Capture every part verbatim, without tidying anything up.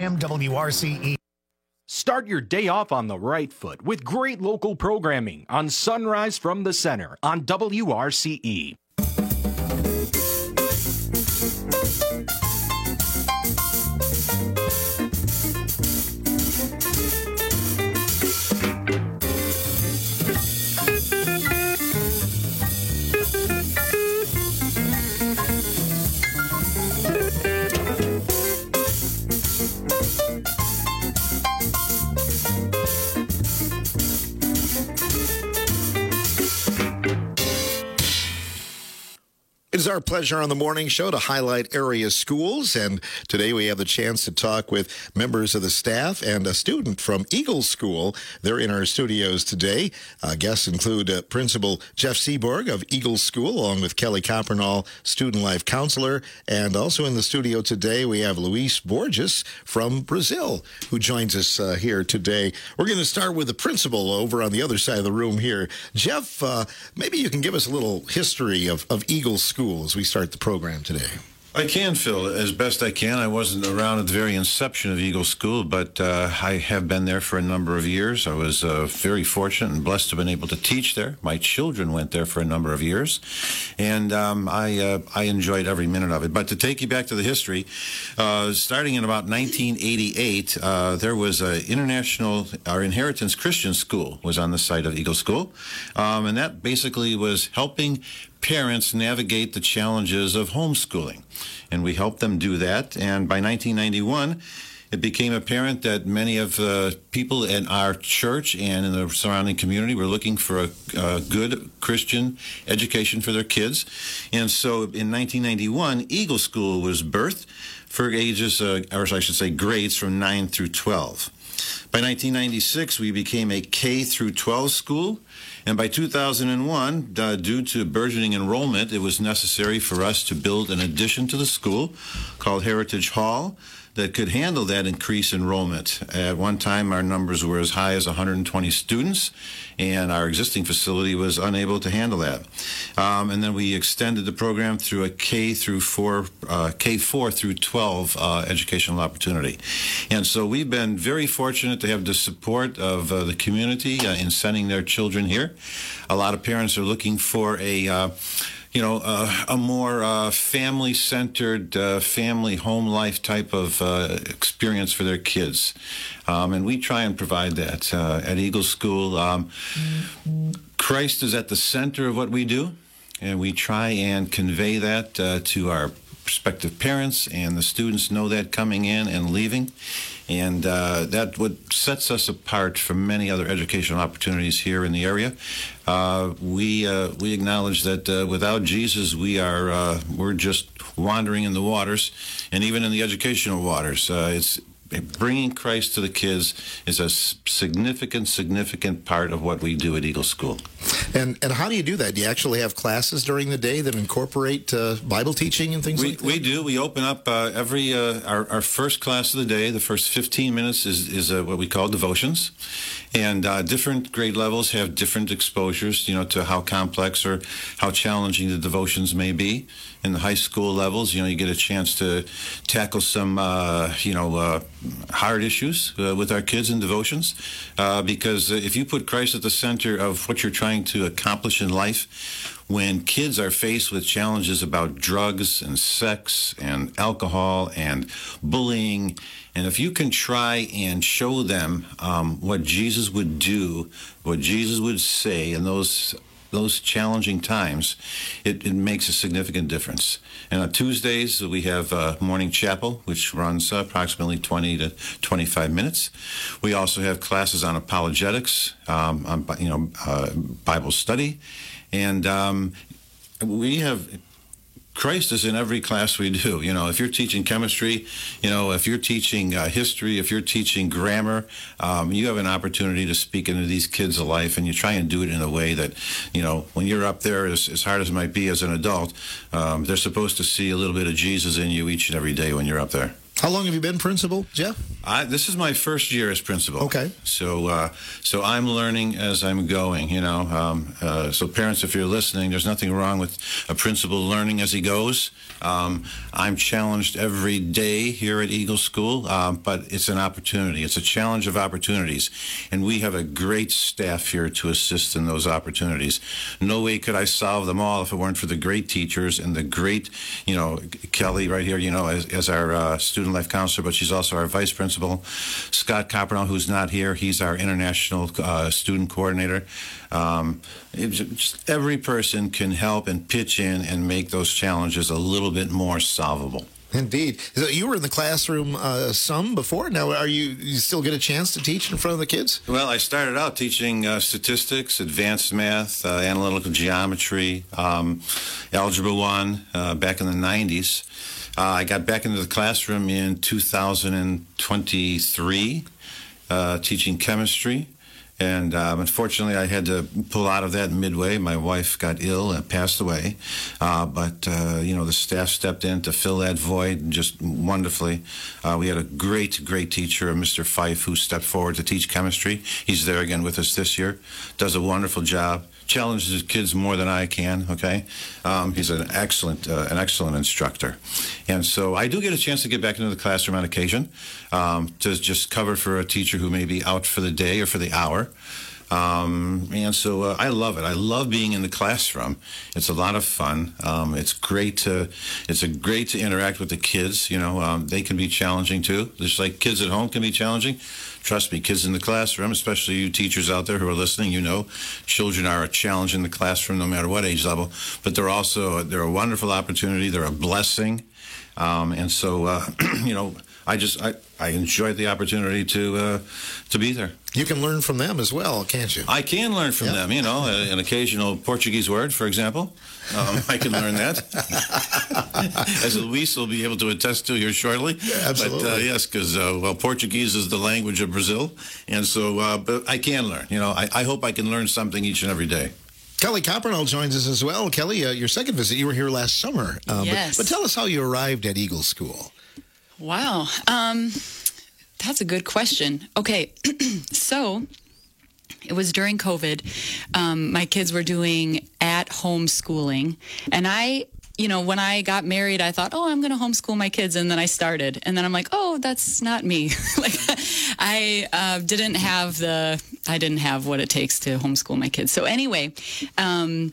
M W R C E. Start your day off on the right foot with great local programming on Sunrise from the Center on W R C E. It is our pleasure on the morning show to highlight area schools, and today we have the chance to talk with members of the staff and a student from Eagle School. They're in our studios today. Uh, guests include uh, Principal Jeff Seaborg of Eagle School, along with Kelly Coppernall, Student Life Counselor, and also in the studio today we have Luis Borges from Brazil, who joins us uh, here today. We're going to start with the principal over on the other side of the room here. Jeff, uh, maybe you can give us a little history of, of Eagle School as we start the program today. I can, Phil, as best I can. I wasn't around at the very inception of Eagle School, but uh, I have been there for a number of years. I was uh, very fortunate and blessed to have been able to teach there. My children went there for a number of years, and um, I uh, I enjoyed every minute of it. But to take you back to the history, uh, starting in about nineteen eighty-eight, uh, there was an international, our Inheritance Christian School was on the site of Eagle School, um, and that basically was helping parents navigate the challenges of homeschooling. And we helped them do that. And by nineteen ninety-one, it became apparent that many of the people in our church and in the surrounding community were looking for a, a good Christian education for their kids. And so in nineteen ninety-one, Eagle School was birthed for ages, uh, or I should say grades from nine through twelve. By nineteen ninety-six, we became a K through twelve school. And by two thousand one, uh, due to burgeoning enrollment, it was necessary for us to build an addition to the school called Heritage Hall that could handle that increased enrollment. At one time, our numbers were as high as one hundred twenty students, and our existing facility was unable to handle that. Um, and then we extended the program through a K through four, uh, K four through twelve uh, educational opportunity. And so we've been very fortunate to have the support of uh, the community uh, in sending their children here. A lot of parents are looking for a uh, you know, uh, a more uh, family-centered, uh, family home life type of uh, experience for their kids. Um, and we try and provide that uh, at Eagle School. Um, Christ is at the center of what we do, and we try and convey that uh, to our prospective parents, and the students know that coming in and leaving. And uh, that what sets us apart from many other educational opportunities here in the area. Uh, we uh, we acknowledge that uh, without Jesus, we are uh, we're just wandering in the waters, and even in the educational waters. Uh, it's bringing Christ to the kids is a significant, significant part of what we do at Eagle School. And and how do you do that? Do you actually have classes during the day that incorporate uh, Bible teaching and things we, like that? We do. We open up uh, every, uh, our, our first class of the day, the first fifteen minutes is, is uh, what we call devotions. And uh, different grade levels have different exposures, you know, to how complex or how challenging the devotions may be. In the high school levels, you know, you get a chance to tackle some, uh, you know, uh, hard issues uh, with our kids in devotions. Uh, because if you put Christ at the center of what you're trying to accomplish in life, when kids are faced with challenges about drugs and sex and alcohol and bullying, and if you can try and show them um, what Jesus would do, what Jesus would say in those those challenging times, it, it makes a significant difference. And on Tuesdays, we have uh, morning chapel, which runs uh, approximately twenty to twenty-five minutes. We also have classes on apologetics, um, on you know uh, Bible study, and um, we have Christ is in every class we do. You know, if you're teaching chemistry, you know, if you're teaching uh, history, if you're teaching grammar, um, you have an opportunity to speak into these kids' life, and you try and do it in a way that, you know, when you're up there, as, as hard as it might be as an adult, um, they're supposed to see a little bit of Jesus in you each and every day when you're up there. How long have you been principal, Jeff? I, this is my first year as principal. Okay. So, uh, so I'm learning as I'm going. You know, um, uh, so parents, if you're listening, there's nothing wrong with a principal learning as he goes. Um, I'm challenged every day here at Eagle School, um, but it's an opportunity. It's a challenge of opportunities, and we have a great staff here to assist in those opportunities. No way could I solve them all if it weren't for the great teachers and the great, you know, Kelly right here, you know, as, as our uh, student life counselor, but she's also our vice principal. Scott Coppernow, who's not here, he's our international uh, student coordinator. Um, it, just every person can help and pitch in and make those challenges a little bit more solvable. Indeed. So you were in the classroom uh, some before. Now, are you, you still get a chance to teach in front of the kids? Well, I started out teaching uh, statistics, advanced math, uh, analytical geometry, um, Algebra one uh, back in the nineties. Uh, I got back into the classroom in two thousand twenty-three, uh, teaching chemistry. And um, unfortunately, I had to pull out of that midway. My wife got ill and passed away. Uh, but, uh, you know, the staff stepped in to fill that void just wonderfully. Uh, we had a great, great teacher, Mister Fife, who stepped forward to teach chemistry. He's there again with us this year. Does a wonderful job. Challenges his kids more than I can, okay? Um, he's an excellent uh, an excellent instructor. And so I do get a chance to get back into the classroom on occasion um, to just cover for a teacher who may be out for the day or for the hour. Um, and so uh, I love it. I love being in the classroom. It's a lot of fun. Um, it's great to it's a great to interact with the kids. You know, um, they can be challenging too. Just like kids at home can be challenging. Trust me, kids in the classroom, especially you teachers out there who are listening, you know, children are a challenge in the classroom no matter what age level. But they're also they're a wonderful opportunity. They're a blessing. Um, and so, uh, you know, I just I, I enjoyed the opportunity to uh, to be there. You can learn from them as well, can't you? I can learn from yeah. them, you know, an occasional Portuguese word, for example. Um, I can learn that. As Luis will be able to attest to here shortly. Yeah, absolutely. But, uh, yes, because, uh, well, Portuguese is the language of Brazil. And so, uh, but I can learn. You know, I, I hope I can learn something each and every day. Kelly Coppernow joins us as well. Kelly, uh, your second visit, you were here last summer. Um, yes. But, but tell us how you arrived at Eagle School. Wow. Um, that's a good question. Okay. So it was during COVID. Um, my kids were doing at-home schooling. And I, you know, when I got married, I thought, oh, I'm going to homeschool my kids. And then I started. And then I'm like, oh, that's not me. Like, I uh, didn't have the, I didn't have what it takes to homeschool my kids. So anyway, um,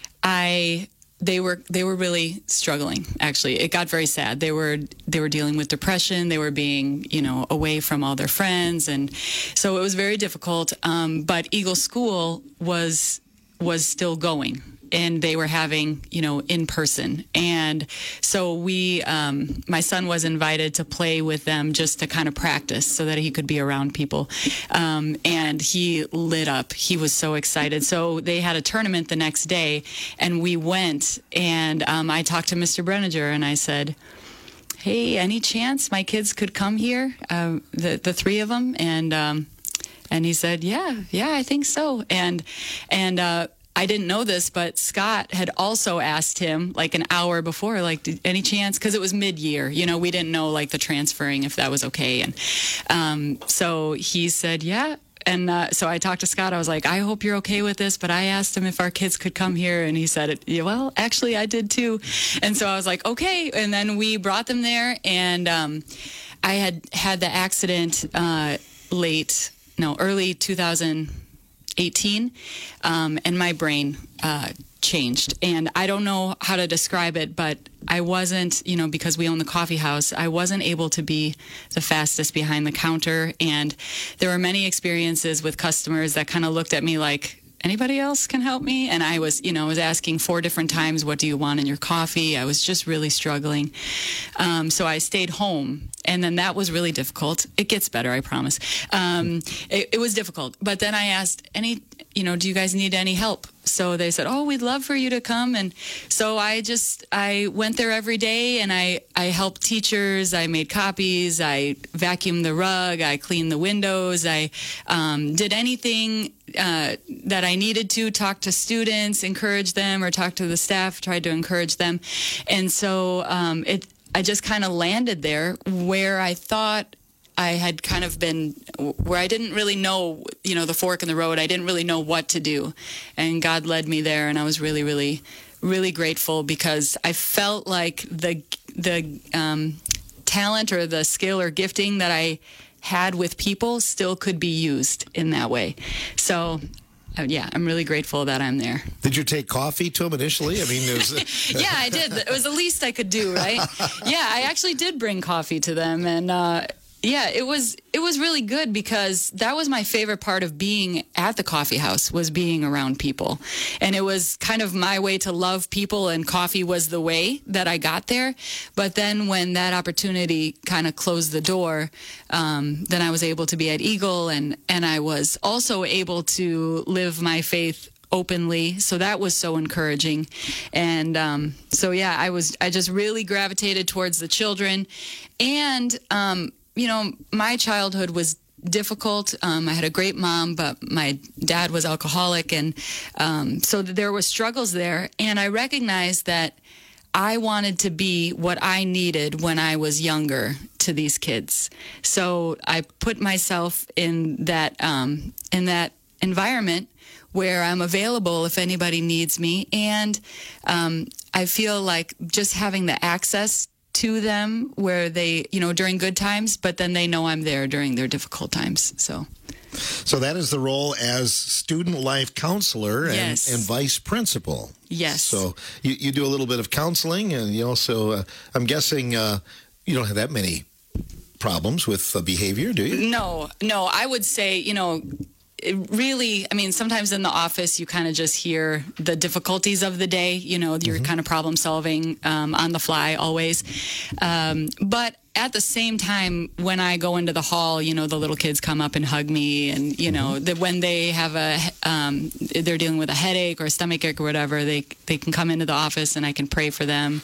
I... They were they were really struggling. Actually, it got very sad. They were they were dealing with depression. They were being you know away from all their friends, and so it was very difficult. Um, but Eagle School was was still going, and they were having you know in person. And so we, um, my son was invited to play with them just to kind of practice, so that he could be around people. Um, and he lit up. He was so excited. So they had a tournament the next day, and we went. And um, I talked to Mister Brenninger, and I said, "Hey, any chance my kids could come here? Uh, the the three of them?" And um, and he said, "Yeah, yeah, I think so." And and uh, I didn't know this, but Scott had also asked him like an hour before, like, did, any chance? Because it was mid-year, you know, we didn't know like the transferring, if that was okay. And um, so he said, yeah. And uh, so I talked to Scott. I was like, I hope you're okay with this. But I asked him if our kids could come here. And he said, yeah, well, actually, I did too. And so I was like, okay. And then we brought them there. And um, I had had the accident uh, late, no, early two thousand eighteen, um, and my brain uh, changed. And I don't know how to describe it, but I wasn't, you know, because we own the coffee house, I wasn't able to be the fastest behind the counter. And there were many experiences with customers that kind of looked at me like, anybody else can help me? And I was, you know, was asking four different times, what do you want in your coffee? I was just really struggling. Um, so I stayed home. And then that was really difficult. It gets better, I promise. Um, it, it was difficult. But then I asked, any, you know, do you guys need any help? So they said, oh, we'd love for you to come. And so I just, I went there every day, and I, I helped teachers. I made copies. I vacuumed the rug. I cleaned the windows. I um, did anything uh, that I needed to, talk to students, encourage them, or talk to the staff, tried to encourage them. And so um, it, I just kind of landed there where I thought I had kind of been where I didn't really know, you know, the fork in the road. I didn't really know what to do. And God led me there, and I was really, really, really grateful because I felt like the the um, talent or the skill or gifting that I had with people still could be used in that way. So, uh, yeah, I'm really grateful that I'm there. Did you take coffee to them initially? I mean, it was... yeah, I did. It was the least I could do, right? Yeah, I actually did bring coffee to them, and uh, yeah, it was it was really good because that was my favorite part of being at the coffee house, was being around people. And it was kind of my way to love people, and coffee was the way that I got there. But then when that opportunity kind of closed the door, um, then I was able to be at Eagle, and, and I was also able to live my faith openly. So that was so encouraging. And um, so, yeah, I was I just really gravitated towards the children. And um you know, my childhood was difficult. Um, I had a great mom, but my dad was alcoholic. And um, so there were struggles there. And I recognized that I wanted to be what I needed when I was younger to these kids. So I put myself in that um, in that environment where I'm available if anybody needs me. And um, I feel like just having the access to them where they, you know, during good times, but then they know I'm there during their difficult times. So so that is the role as student life counselor and, yes. and vice principal. Yes. So you, you do a little bit of counseling, and you also, uh, I'm guessing uh, you don't have that many problems with uh, behavior, do you? No, no. I would say, you know, it really, I mean, sometimes in the office, you kind of just hear the difficulties of the day. You know, you're mm-hmm. kind of problem solving um, on the fly always. Um, but at the same time, when I go into the hall, you know, the little kids come up and hug me. And, you know, mm-hmm. the, when they have a, um, they're dealing with a headache or a stomach ache or whatever, they they can come into the office and I can pray for them.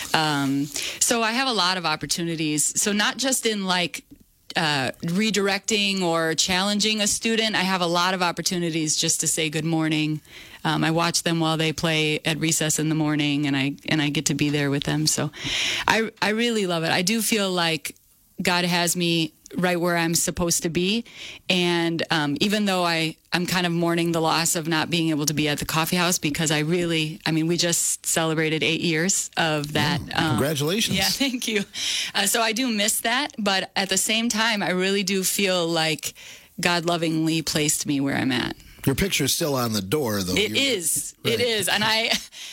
Um, so I have a lot of opportunities. So not just in like, Uh, redirecting or challenging a student. I have a lot of opportunities just to say good morning. Um, I watch them while they play at recess in the morning, and I and I get to be there with them. So I I really love it. I do feel like God has me right where I'm supposed to be. And um, even though I, I'm kind of mourning the loss of not being able to be at the coffee house, because I really, I mean, we just celebrated eight years of that. Oh, um, congratulations. Yeah, thank you. Uh, so I do miss that. But at the same time, I really do feel like God lovingly placed me where I'm at. Your picture's still on the door, though. It You're, is. Right. It is. And I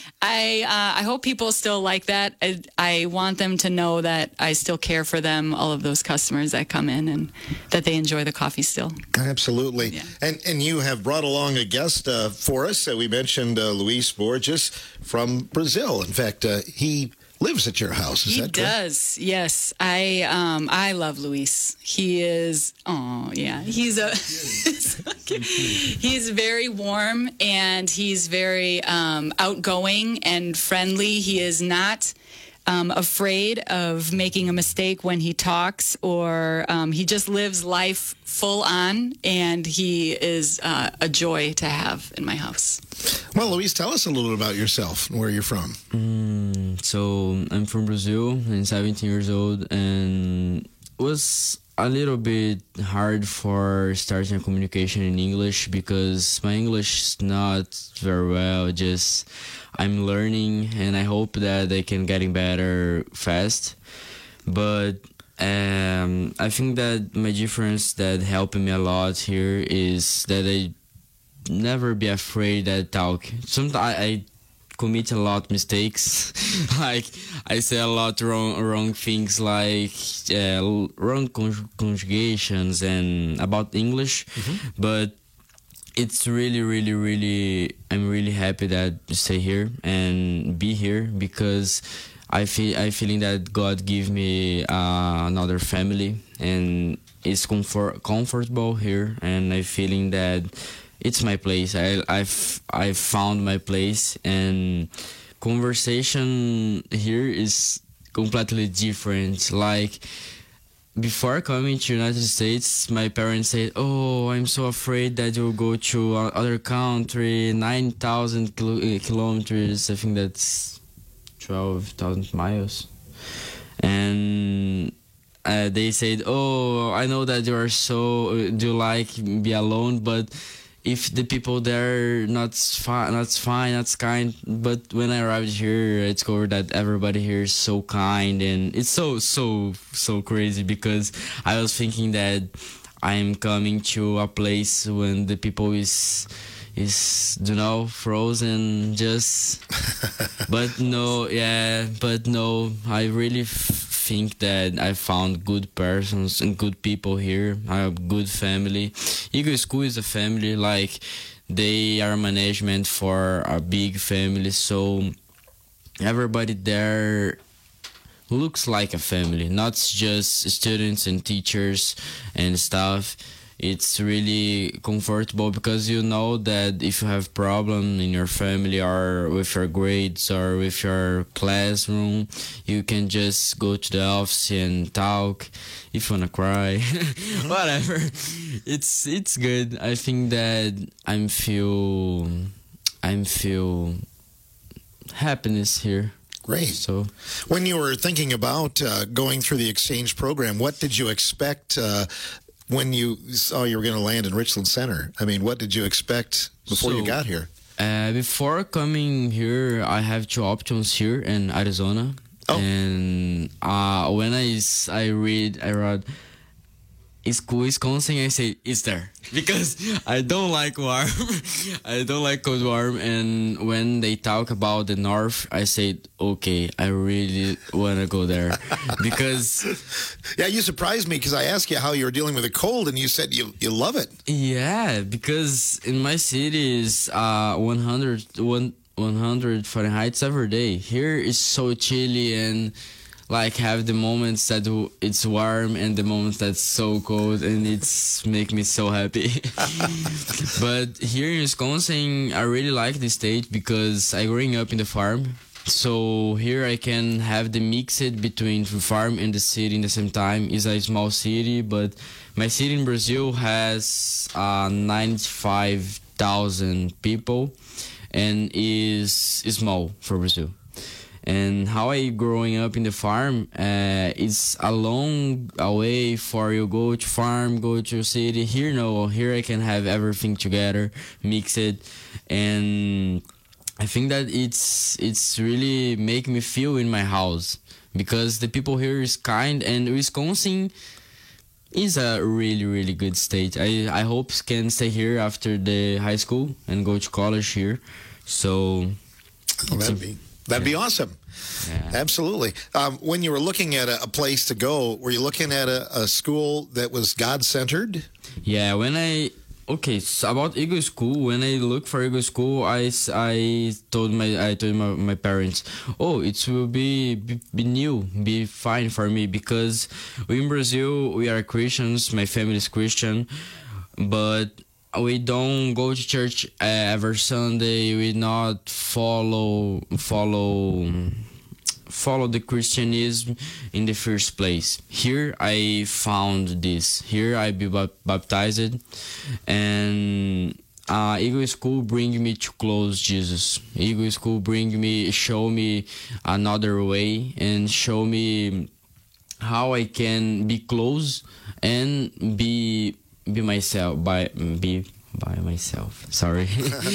I uh, I hope people still like that. I, I want them to know that I still care for them, all of those customers that come in, and that they enjoy the coffee still. Absolutely. Yeah. And and you have brought along a guest uh, for us. Uh, we mentioned uh, Luis Borges from Brazil. In fact, uh, he lives at your house. Is he that correct? does. Yes. I um I love Luis. He is oh yeah. He's a he's very warm, and he's very um outgoing and friendly. He is not um afraid of making a mistake when he talks, or um he just lives life full on, and he is uh, a joy to have in my house. Well, Luis, tell us a little bit about yourself and where you're from. Mm, so I'm from Brazil. I'm seventeen years old, and it was a little bit hard for starting a communication in English because my English is not very well. Just I'm learning, and I hope that I can getting better fast. But um, I think that my difference that helped me a lot here is that I never be afraid that talk. Sometimes I, I commit a lot of mistakes. Like I say a lot wrong wrong things, like uh, wrong con- conjugations and about English. Mm-hmm. But it's really, really, really. I'm really happy that to stay here and be here because I feel I feeling that God give me uh, another family, and it's comfort comfortable here, and I feeling that it's my place. I I've I found my place, and conversation here is completely different. Like before coming to United States, my parents said, "Oh, I'm so afraid that you'll go to other country, nine thousand kilo- kilometers. I think that's twelve thousand miles." And uh, they said, "Oh, I know that you are so uh, do you like be alone, but if the people there not fine, not fine, not kind." But when I arrived here, I discovered that everybody here is so kind, and it's so so so crazy because I was thinking that I'm coming to a place when the people is is you know frozen just but no yeah but no I really f- think that I found good persons and good people here. I have a good family. Eagle School is a family, like they are management for a big family, so everybody there looks like a family, not just students and teachers and stuff. It's really comfortable because you know that if you have problem in your family or with your grades or with your classroom, you can just go to the office and talk. If you wanna cry, whatever. It's it's good. I think that I'm feel I'm feel happiness here. Great. So, when you were thinking about uh, going through the exchange program, what did you expect uh, when you saw you were going to land in Richland Center? I mean, what did you expect before so, you got here? Uh, before coming here, I have two options here in Arizona. Oh. And uh, when I, I read, I read, is Wisconsin, I say, it's there. Because I don't like warm. I don't like cold warm. And when they talk about the north, I say, okay, I really want to go there. Because... Yeah, you surprised me because I asked you how you were dealing with the cold, and you said you, you love it. Yeah, because in my city is uh, one hundred, one hundred Fahrenheit every day. Here is so chilly and... like have the moments that it's warm and the moments that's so cold, and it's make me so happy. But here in Wisconsin, I really like the state because I growing up in the farm. So here I can have the mixed between the farm and the city in the same time. It's a small city, but my city in Brazil has uh, ninety-five thousand people and is, is small for Brazil. And how I growing up in the farm, uh, it's a long way for you go to farm, go to city. Here, no, here I can have everything together, mix it, and I think that it's it's really make me feel in my house because the people here is kind, and Wisconsin is a really really good state. I I hope can stay here after the high school and go to college here. So oh, that'd be. That'd be awesome. Yeah. Absolutely. Um, when you were looking at a, a place to go, were you looking at a, a school that was God-centered? Yeah, when I... Okay, so about Eagle School, when I look for Eagle School, I, I told my I told my, my parents, oh, it will be, be be new, be fine for me, because we in Brazil, we are Christians, my family is Christian, but we don't go to church uh, every Sunday. We not follow follow follow the Christianism in the first place. Here I found this. Here I be baptized, and uh, Eagle School bring me to close Jesus. Eagle School bring me, show me another way, and show me how I can be close and be. Be myself by be by myself. Sorry.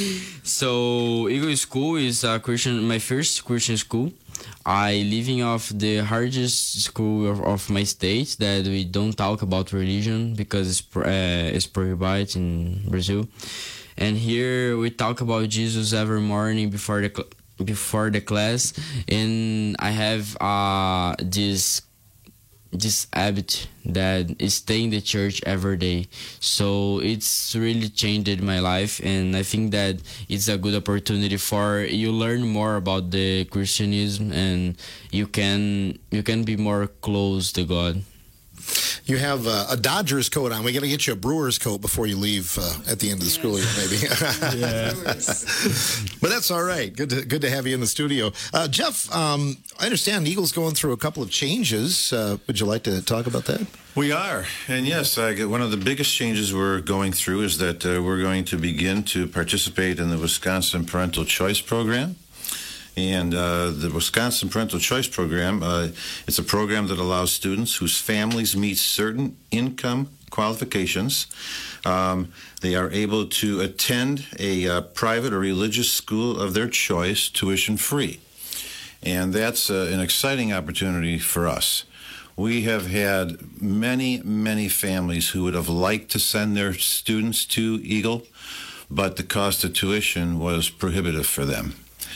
So Eagle School is a Christian. My first Christian school. I living off the hardest school of, of my state that we don't talk about religion because it's uh, it's prohibited in Brazil. And here we talk about Jesus every morning before the before the class, and I have uh this. this habit that is stay in the church every day. So it's really changed my life, and I think that it's a good opportunity for you learn more about the Christianism, and you can you can be more close to God. You have uh, a Dodgers coat on. We got to get you a Brewers coat before you leave uh, at the end of the school year, maybe. Yeah. But that's all right. Good to, good to have you in the studio. Uh, Jeff, um, I understand Eagle's going through a couple of changes. Uh, would you like to talk about that? We are. And yes, I get one of the biggest changes we're going through is that uh, we're going to begin to participate in the Wisconsin Parental Choice Program. And uh, the Wisconsin Parental Choice Program, uh, it's a program that allows students whose families meet certain income qualifications. Um, they are able to attend a uh, private or religious school of their choice, tuition free. And that's uh, an exciting opportunity for us. We have had many, many families who would have liked to send their students to Eagle, but the cost of tuition was prohibitive for them.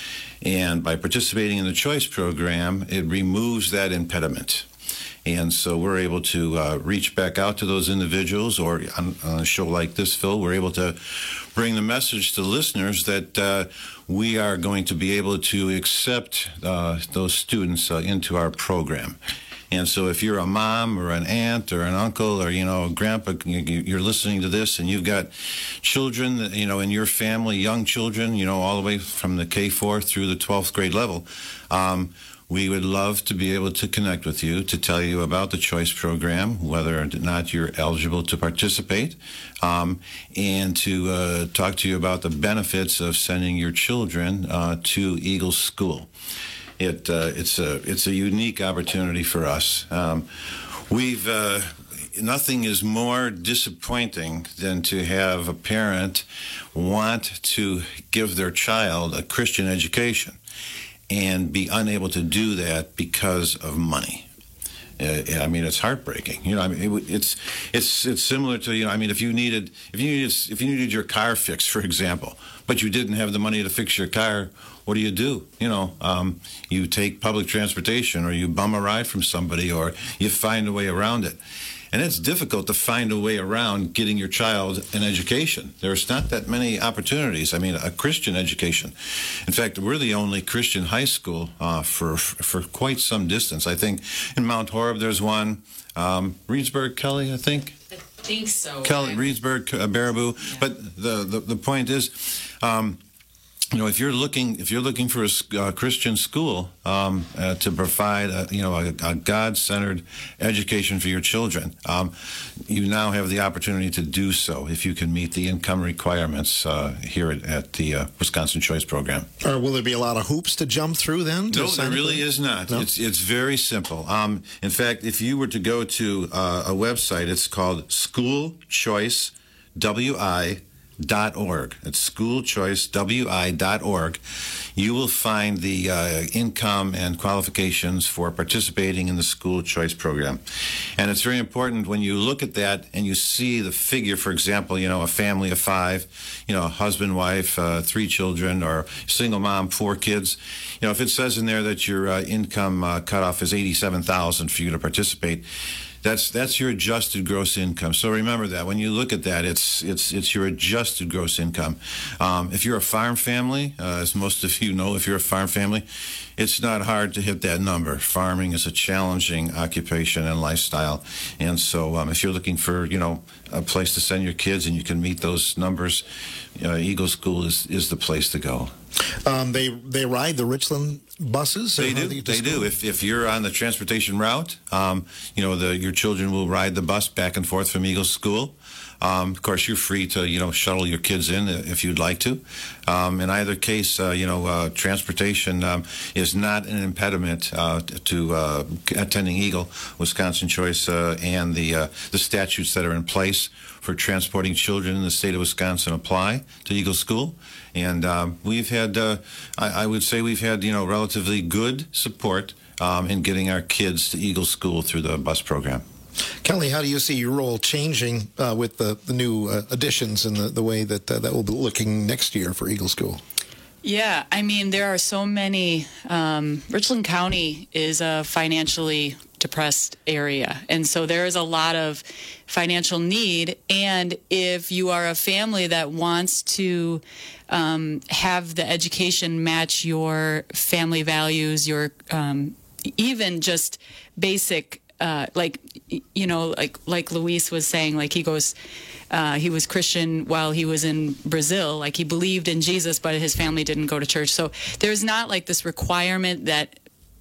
And by participating in the Choice Program, it removes that impediment. And so we're able to uh, reach back out to those individuals, or on, on a show like this, Phil, we're able to bring the message to listeners that uh, we are going to be able to accept uh, those students uh, into our program. And so if you're a mom or an aunt or an uncle or, you know, a grandpa, you're listening to this and you've got children, that, you know, in your family, young children, you know, all the way from the K four through the twelfth grade level, um, we would love to be able to connect with you to tell you about the Choice Program, whether or not you're eligible to participate, um, and to uh, talk to you about the benefits of sending your children uh, to Eagle School. It uh, it's a it's a unique opportunity for us. Um, we've uh, nothing is more disappointing than to have a parent want to give their child a Christian education and be unable to do that because of money. Uh, I mean, it's heartbreaking. You know, I mean, it, it's it's it's similar to, you know, I mean, if you needed if you needed if you needed your car fixed, for example, but you didn't have the money to fix your car, what do you do? You know, um, you take public transportation, or you bum a ride from somebody, or you find a way around it. And it's difficult to find a way around getting your child an education. There's not that many opportunities. I mean, a Christian education. In fact, we're the only Christian high school uh, for for quite some distance. I think in Mount Horeb there's one. Um, Reedsburg, Kelly, I think. I think so. Kelly, Reedsburg, uh, Baraboo. Yeah. But the, the the point is, um, you know, if you're looking if you're looking for a uh, Christian school um, uh, to provide a, you know a, a God-centered education for your children, um, you now have the opportunity to do so if you can meet the income requirements uh, here at, at the uh, Wisconsin Choice Program. Or will there be a lot of hoops to jump through then? No, there really is not. No? It's it's very simple. Um, in fact, if you were to go to uh, a website, it's called school choice w i dot org. It's school choice w i dot org. You will find the uh, income and qualifications for participating in the School Choice Program. And it's very important when you look at that and you see the figure, for example, you know, a family of five, you know, husband, wife, uh, three children, or single mom, four kids. You know, if it says in there that your uh, income uh, cutoff is eighty-seven thousand dollars for you to participate, That's that's your adjusted gross income. So remember that when you look at that, it's it's it's your adjusted gross income. Um, if you're a farm family, uh, as most of you know, if you're a farm family, it's not hard to hit that number. Farming is a challenging occupation and lifestyle, and so um, if you're looking for you know a place to send your kids and you can meet those numbers, uh, Eagle School is is the place to go. Um, they they ride the Richland buses. They do. They, they do. If if you're on the transportation route, um, you know the your children will ride the bus back and forth from Eagle School. Um, of course, you're free to you know shuttle your kids in if you'd like to. Um, in either case, uh, you know uh, transportation um, is not an impediment uh, to uh, attending Eagle. Wisconsin Choice uh, and the uh, the statutes that are in place for transporting children in the state of Wisconsin apply to Eagle School. And um, we've had, uh, I, I would say we've had, you know, relatively good support um, in getting our kids to Eagle School through the bus program. Kelly, how do you see your role changing uh, with the, the new uh, additions and the, the way that uh, that will be looking next year for Eagle School? Yeah, I mean, there are so many. Um, Richland County is a financially depressed area, and so there is a lot of financial need. And if you are a family that wants to um, have the education match your family values, your um, even just basic, uh, like you know, like like Luis was saying, like he goes. Uh, he was Christian while he was in Brazil. Like he believed in Jesus, but his family didn't go to church. So there's not like this requirement that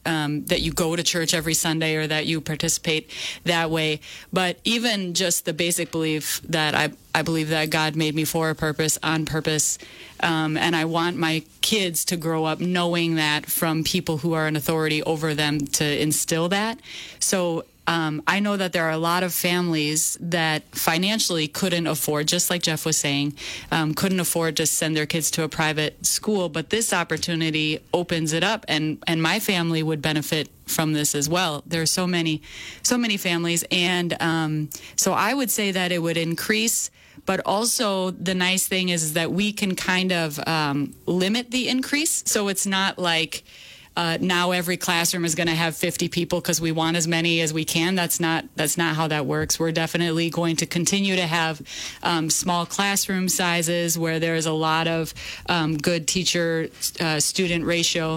um, that you go to church every Sunday or that you participate that way. But even just the basic belief that I, I believe that God made me for a purpose, on purpose, um, and I want my kids to grow up knowing that from people who are in authority over them to instill that. So Um, I know that there are a lot of families that financially couldn't afford, just like Jeff was saying, um, couldn't afford to send their kids to a private school. But this opportunity opens it up, and, and my family would benefit from this as well. There are so many, so many families, and um, so I would say that it would increase. But also the nice thing is, is that we can kind of um, limit the increase, so it's not like Uh, now every classroom is going to have fifty people because we want as many as we can. That's not that's not how that works. We're definitely going to continue to have um, small classroom sizes where there's a lot of um, good teacher-student uh, ratio,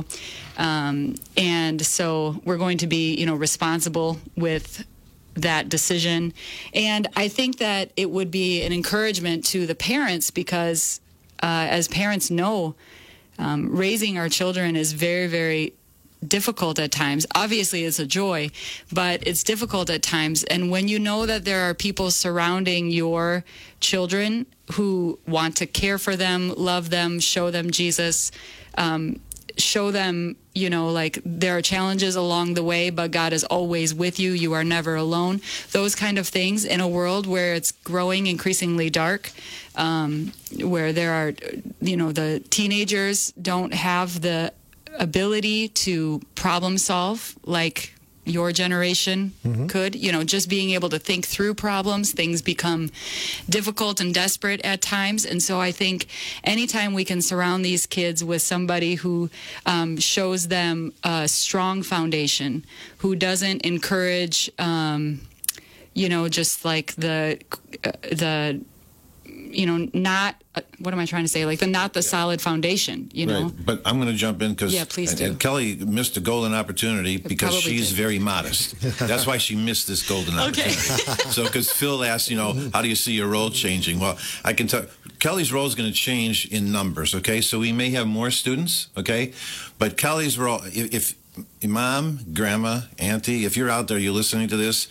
um, and so we're going to be, you know, responsible with that decision. And I think that it would be an encouragement to the parents because, uh, as parents know, Um, raising our children is very, very difficult at times. Obviously, it's a joy, but it's difficult at times. And when you know that there are people surrounding your children who want to care for them, love them, show them Jesus, um, show them, you know, like there are challenges along the way, but God is always with you. You are never alone. Those kind of things in a world where it's growing increasingly dark, um, where there are, you know, the teenagers don't have the ability to problem solve like your generation mm-hmm. could. You know, just being able to think through problems, things become difficult and desperate at times. And so I think anytime we can surround these kids with somebody who um, shows them a strong foundation, who doesn't encourage, um, you know, just like the uh, the you know, not, uh, what am I trying to say? Like the not the solid foundation, you know? Right. But I'm going to jump in because yeah, please do. And Kelly missed a golden opportunity because she's did. very modest. That's why she missed this golden opportunity. Okay. So because Phil asked, you know, how do you see your role changing? Well, I can tell Kelly's role is going to change in numbers, okay? So we may have more students, okay? But Kelly's role, if, if Mom, Grandma, Auntie, if you're out there, you're listening to this,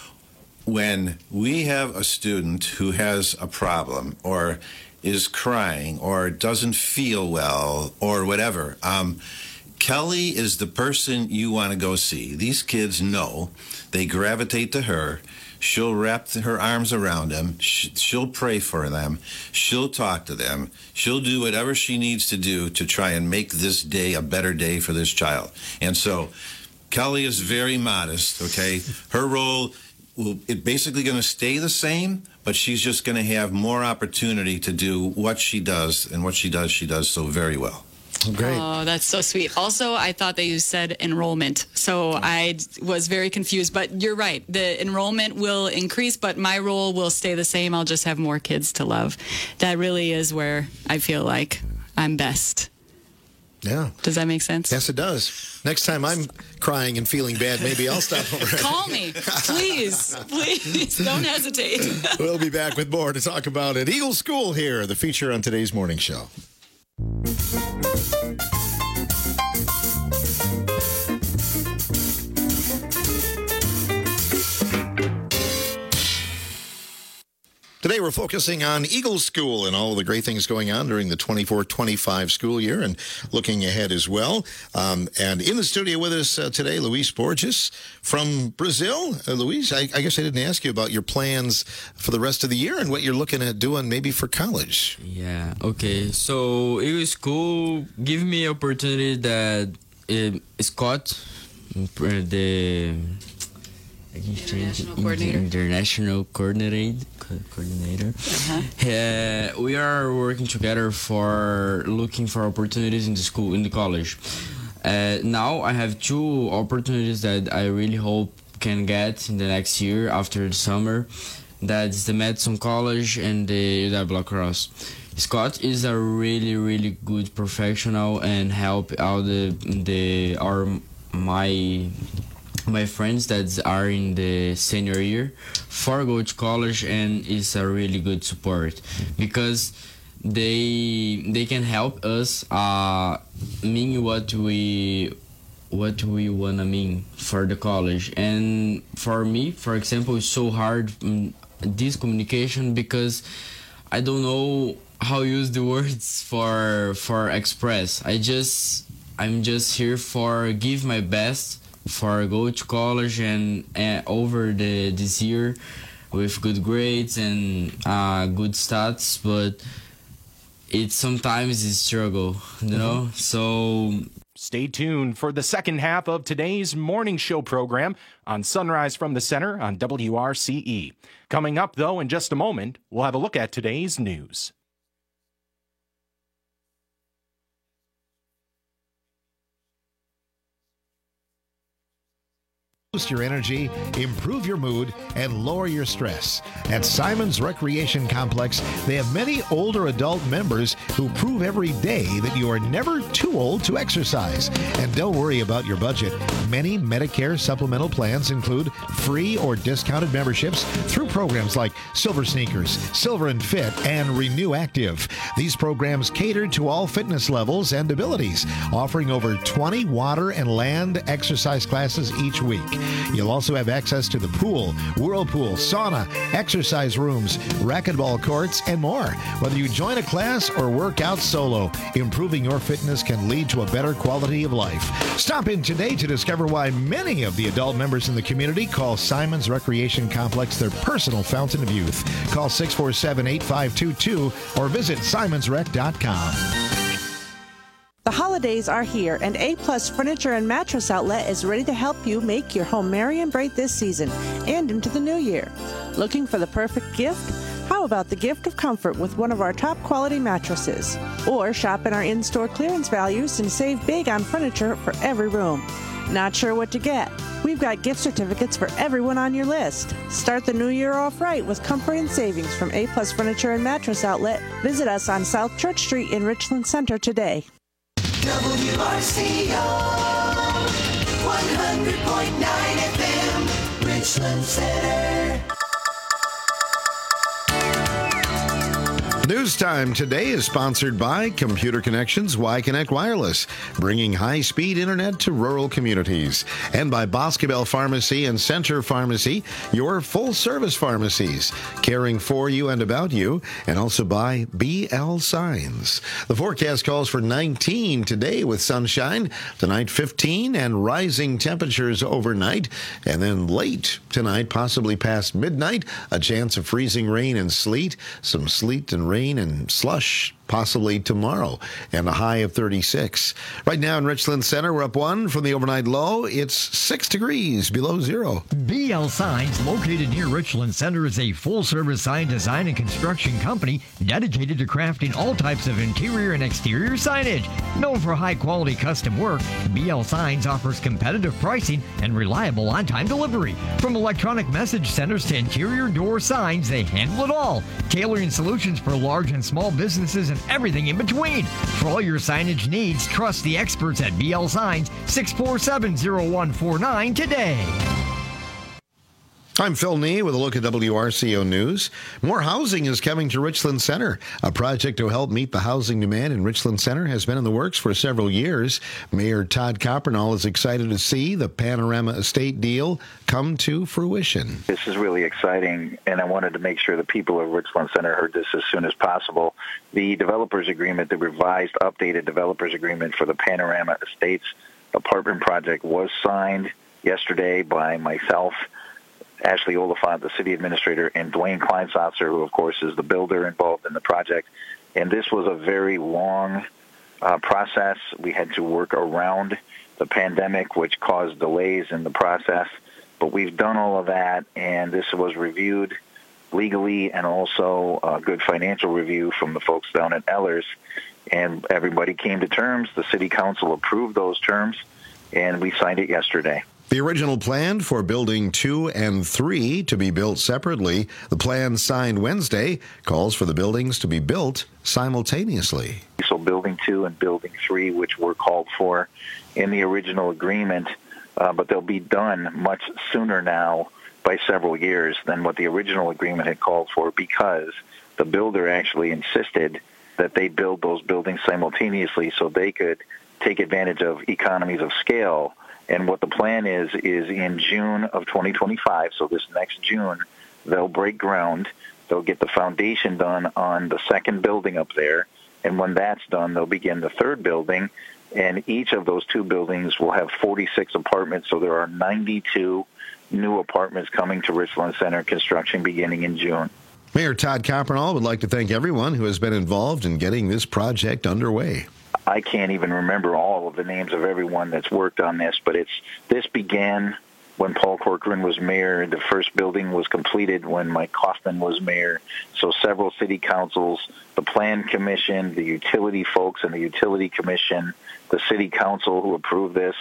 when we have a student who has a problem or is crying or doesn't feel well or whatever, um, Kelly is the person you want to go see. These kids know. They gravitate to her. She'll wrap her arms around them. She'll pray for them. She'll talk to them. She'll do whatever she needs to do to try and make this day a better day for this child. And so Kelly is very modest, okay? Her role... Well, it's basically going to stay the same, but she's just going to have more opportunity to do what she does, and what she does, she does so very well. Great. Oh, that's so sweet. Also, I thought that you said enrollment, so I was very confused, but you're right. The enrollment will increase, but my role will stay the same. I'll just have more kids to love. That really is where I feel like I'm best. Yeah. Does that make sense? Yes, it does. Next time I'm crying and feeling bad, maybe I'll stop over. Call me. Please. Please. Don't hesitate. We'll be back with more to talk about at Eagle School here, the feature on today's morning show. Today we're focusing on Eagle School and all the great things going on during the twenty-four twenty-five school year and looking ahead as well. Um, and in the studio with us uh, today, Luis Borges from Brazil. Uh, Luis, I, I guess I didn't ask you about your plans for the rest of the year and what you're looking at doing maybe for college. Yeah, okay. So Eagle School give me opportunity that uh, Scott, the... International coordinator. International coordinator. coordinator. Uh-huh. Uh, we are working together for looking for opportunities in the school, in the college. Uh, now I have two opportunities that I really hope can get in the next year after the summer. That's the Madison College and the U W La Crosse. Scott is a really, really good professional and help out the the our my. my friends that are in the senior year for go to college, and it's a really good support because they they can help us uh mean what we what we wanna mean for the college. And for me, for example, it's so hard um, this communication because I don't know how to use the words for for express. I just I'm just here for give my best for go to college and uh, over the this year with good grades and uh, good stats, but it sometimes is struggle, you know. Mm-hmm. So stay tuned for the second half of today's morning show program on Sunrise from the Center on W R C E. Coming up, though, in just a moment, we'll have a look at today's news. Boost your energy, improve your mood, and lower your stress. At Simon's Recreation Complex, they have many older adult members who prove every day that you are never too old to exercise. And don't worry about your budget. Many Medicare supplemental plans include free or discounted memberships through programs like Silver Sneakers, Silver and Fit, and Renew Active. These programs cater to all fitness levels and abilities, offering over twenty water and land exercise classes each week. You'll also have access to the pool, whirlpool, sauna, exercise rooms, racquetball courts, and more. Whether you join a class or work out solo, improving your fitness can lead to a better quality of life. Stop in today to discover why many of the adult members in the community call Simon's Recreation Complex their personal fountain of youth. Call six four seven, eight five two two or visit simons rec dot com. The holidays are here, and A-Plus Furniture and Mattress Outlet is ready to help you make your home merry and bright this season and into the new year. Looking for the perfect gift? How about the gift of comfort with one of our top-quality mattresses? Or shop in our in-store clearance values and save big on furniture for every room. Not sure what to get? We've got gift certificates for everyone on your list. Start the new year off right with comfort and savings from A-Plus Furniture and Mattress Outlet. Visit us on South Church Street in Richland Center today. W R C O one hundred point nine F M, Richland Center. News Time today is sponsored by Computer Connections Y-Connect Wireless, bringing high-speed internet to rural communities, and by Boscobel Pharmacy and Center Pharmacy, your full-service pharmacies, caring for you and about you, and also by B L Signs. The forecast calls for nineteen today with sunshine, tonight fifteen, and rising temperatures overnight, and then late tonight, possibly past midnight, a chance of freezing rain and sleet, some sleet and rain rain and slush possibly tomorrow, and a high of thirty-six. Right now in Richland Center, we're up one from the overnight low. It's six degrees below zero. B L Signs, located near Richland Center, is a full-service sign design and construction company dedicated to crafting all types of interior and exterior signage. Known for high-quality custom work, B L Signs offers competitive pricing and reliable on-time delivery. From electronic message centers to interior door signs, they handle it all, tailoring solutions for large and small businesses and everything in between. For all your signage needs, trust the experts at B L Signs, six four seven, zero one four nine today. I'm Phil Nee with a look at W R C O News. More housing is coming to Richland Center. A project to help meet the housing demand in Richland Center has been in the works for several years. Mayor Todd Coppernall is excited to see the Panorama Estate deal come to fruition. This is really exciting, and I wanted to make sure the people of Richland Center heard this as soon as possible. The developers agreement, the revised, updated developers agreement for the Panorama Estates apartment project was signed yesterday by myself, Ashley Oliphant, the city administrator, and Dwayne Kleinsatzer, who, of course, is the builder involved in the project. And this was a very long uh, process. We had to work around the pandemic, which caused delays in the process. But we've done all of that, and this was reviewed legally and also a good financial review from the folks down at Ellers. And everybody came to terms. The city council approved those terms, and we signed it yesterday. The original plan for Building two and three to be built separately, the plan signed Wednesday, calls for the buildings to be built simultaneously. So Building two and Building three, which were called for in the original agreement, uh, but they'll be done much sooner now by several years than what the original agreement had called for, because the builder actually insisted that they build those buildings simultaneously so they could take advantage of economies of scale And what the plan is, is in June of twenty twenty-five, so this next June, they'll break ground. They'll get the foundation done on the second building up there. And when that's done, they'll begin the third building. And each of those two buildings will have forty-six apartments. So there are ninety-two new apartments coming to Richland Center, construction beginning in June. Mayor Todd Coppernall would like to thank everyone who has been involved in getting this project underway. I can't even remember all of the names of everyone that's worked on this, but it's this began when Paul Corcoran was mayor. The first building was completed when Mike Kaufman was mayor. So several city councils, the Plan Commission, the utility folks and the Utility Commission, the city council who approved this.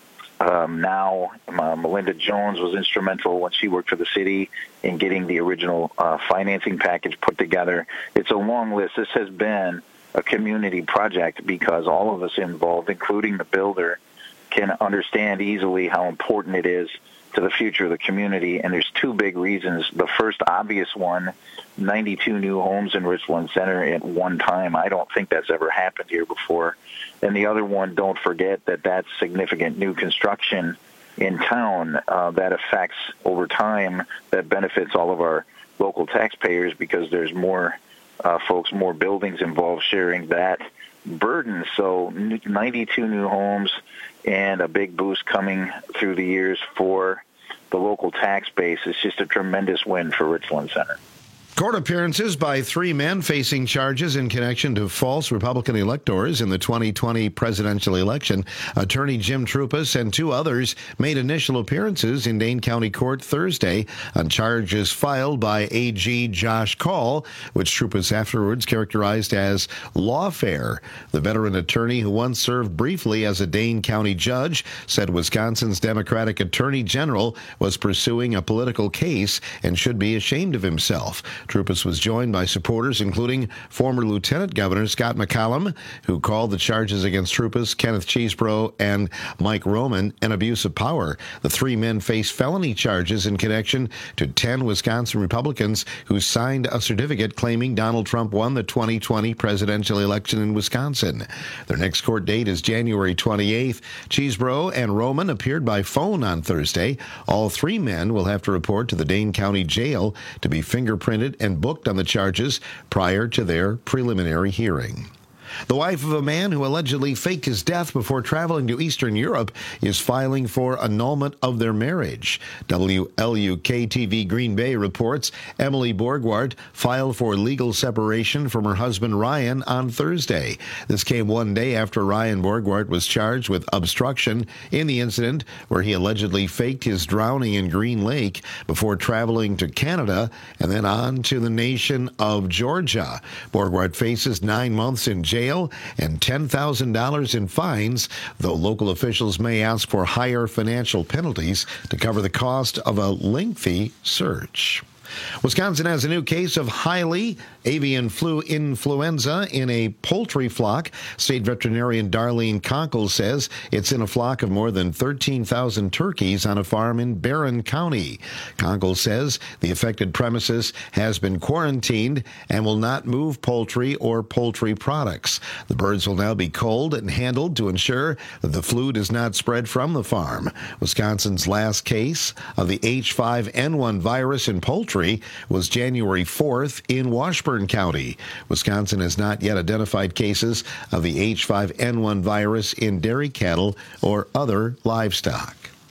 Um, now, uh, Melinda Jones was instrumental when she worked for the city in getting the original uh, financing package put together. It's a long list. This has been a community project because all of us involved, including the builder, can understand easily how important it is to the future of the community. And there's two big reasons. The first obvious one, ninety-two new homes in Richland Center at one time. I don't think that's ever happened here before. And the other one, don't forget that that's significant new construction in town uh, that affects over time, that benefits all of our local taxpayers because there's more uh, folks, more buildings involved sharing that burden. So ninety-two new homes and a big boost coming through the years for the local tax base. It's just a tremendous win for Richland Center. Court appearances by three men facing charges in connection to false Republican electors in the twenty twenty presidential election. Attorney Jim Troupas and two others made initial appearances in Dane County Court Thursday on charges filed by A G Josh Call, which Troupas afterwards characterized as lawfare. The veteran attorney who once served briefly as a Dane County judge said Wisconsin's Democratic Attorney General was pursuing a political case and should be ashamed of himself. Troupas was joined by supporters, including former Lieutenant Governor Scott McCallum, who called the charges against Troupas, Kenneth Chesebro, and Mike Roman an abuse of power. The three men face felony charges in connection to ten Wisconsin Republicans who signed a certificate claiming Donald Trump won the twenty twenty presidential election in Wisconsin. Their next court date is January twenty-eighth. Chesebro and Roman appeared by phone on Thursday. All three men will have to report to the Dane County Jail to be fingerprinted and booked on the charges prior to their preliminary hearing. The wife of a man who allegedly faked his death before traveling to Eastern Europe is filing for annulment of their marriage. W L U K T V Green Bay reports Emily Borgward filed for legal separation from her husband Ryan on Thursday. This came one day after Ryan Borgward was charged with obstruction in the incident where he allegedly faked his drowning in Green Lake before traveling to Canada and then on to the nation of Georgia. Borgward faces nine months in jail and ten thousand dollars in fines, though local officials may ask for higher financial penalties to cover the cost of a lengthy search. Wisconsin has a new case of highly avian flu influenza in a poultry flock. State veterinarian Darlene Conkle says it's in a flock of more than thirteen thousand turkeys on a farm in Barron County. Conkle says the affected premises has been quarantined and will not move poultry or poultry products. The birds will now be culled and handled to ensure that the flu does not spread from the farm. Wisconsin's last case of the H five N one virus in poultry was January fourth in Washburn County. Wisconsin has not yet identified cases of the H five N one virus in dairy cattle or other livestock.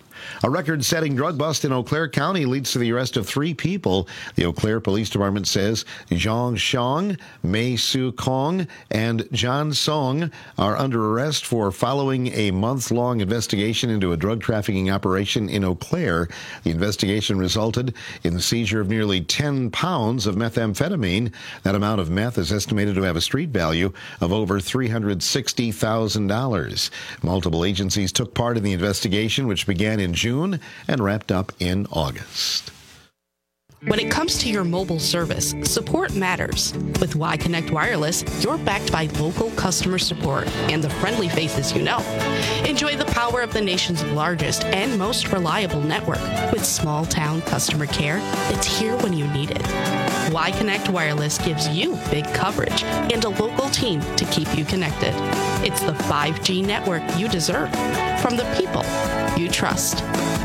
A record-setting drug bust in Eau Claire County leads to the arrest of three people. The Eau Claire Police Department says Zhang Xiong, Mei Su Kong, and John Song are under arrest for following a month-long investigation into a drug trafficking operation in Eau Claire. The investigation resulted in the seizure of nearly ten pounds of methamphetamine. That amount of meth is estimated to have a street value of over three hundred sixty thousand dollars. Multiple agencies took part in the investigation, which began in June and wrapped up in August. When it comes to your mobile service, support matters. With Y Connect Wireless, you're backed by local customer support and the friendly faces you know. Enjoy the power of the nation's largest and most reliable network with small-town customer care that's here when you need it. Y Connect Wireless gives you big coverage and a local team to keep you connected. It's the five G network you deserve from the people you trust.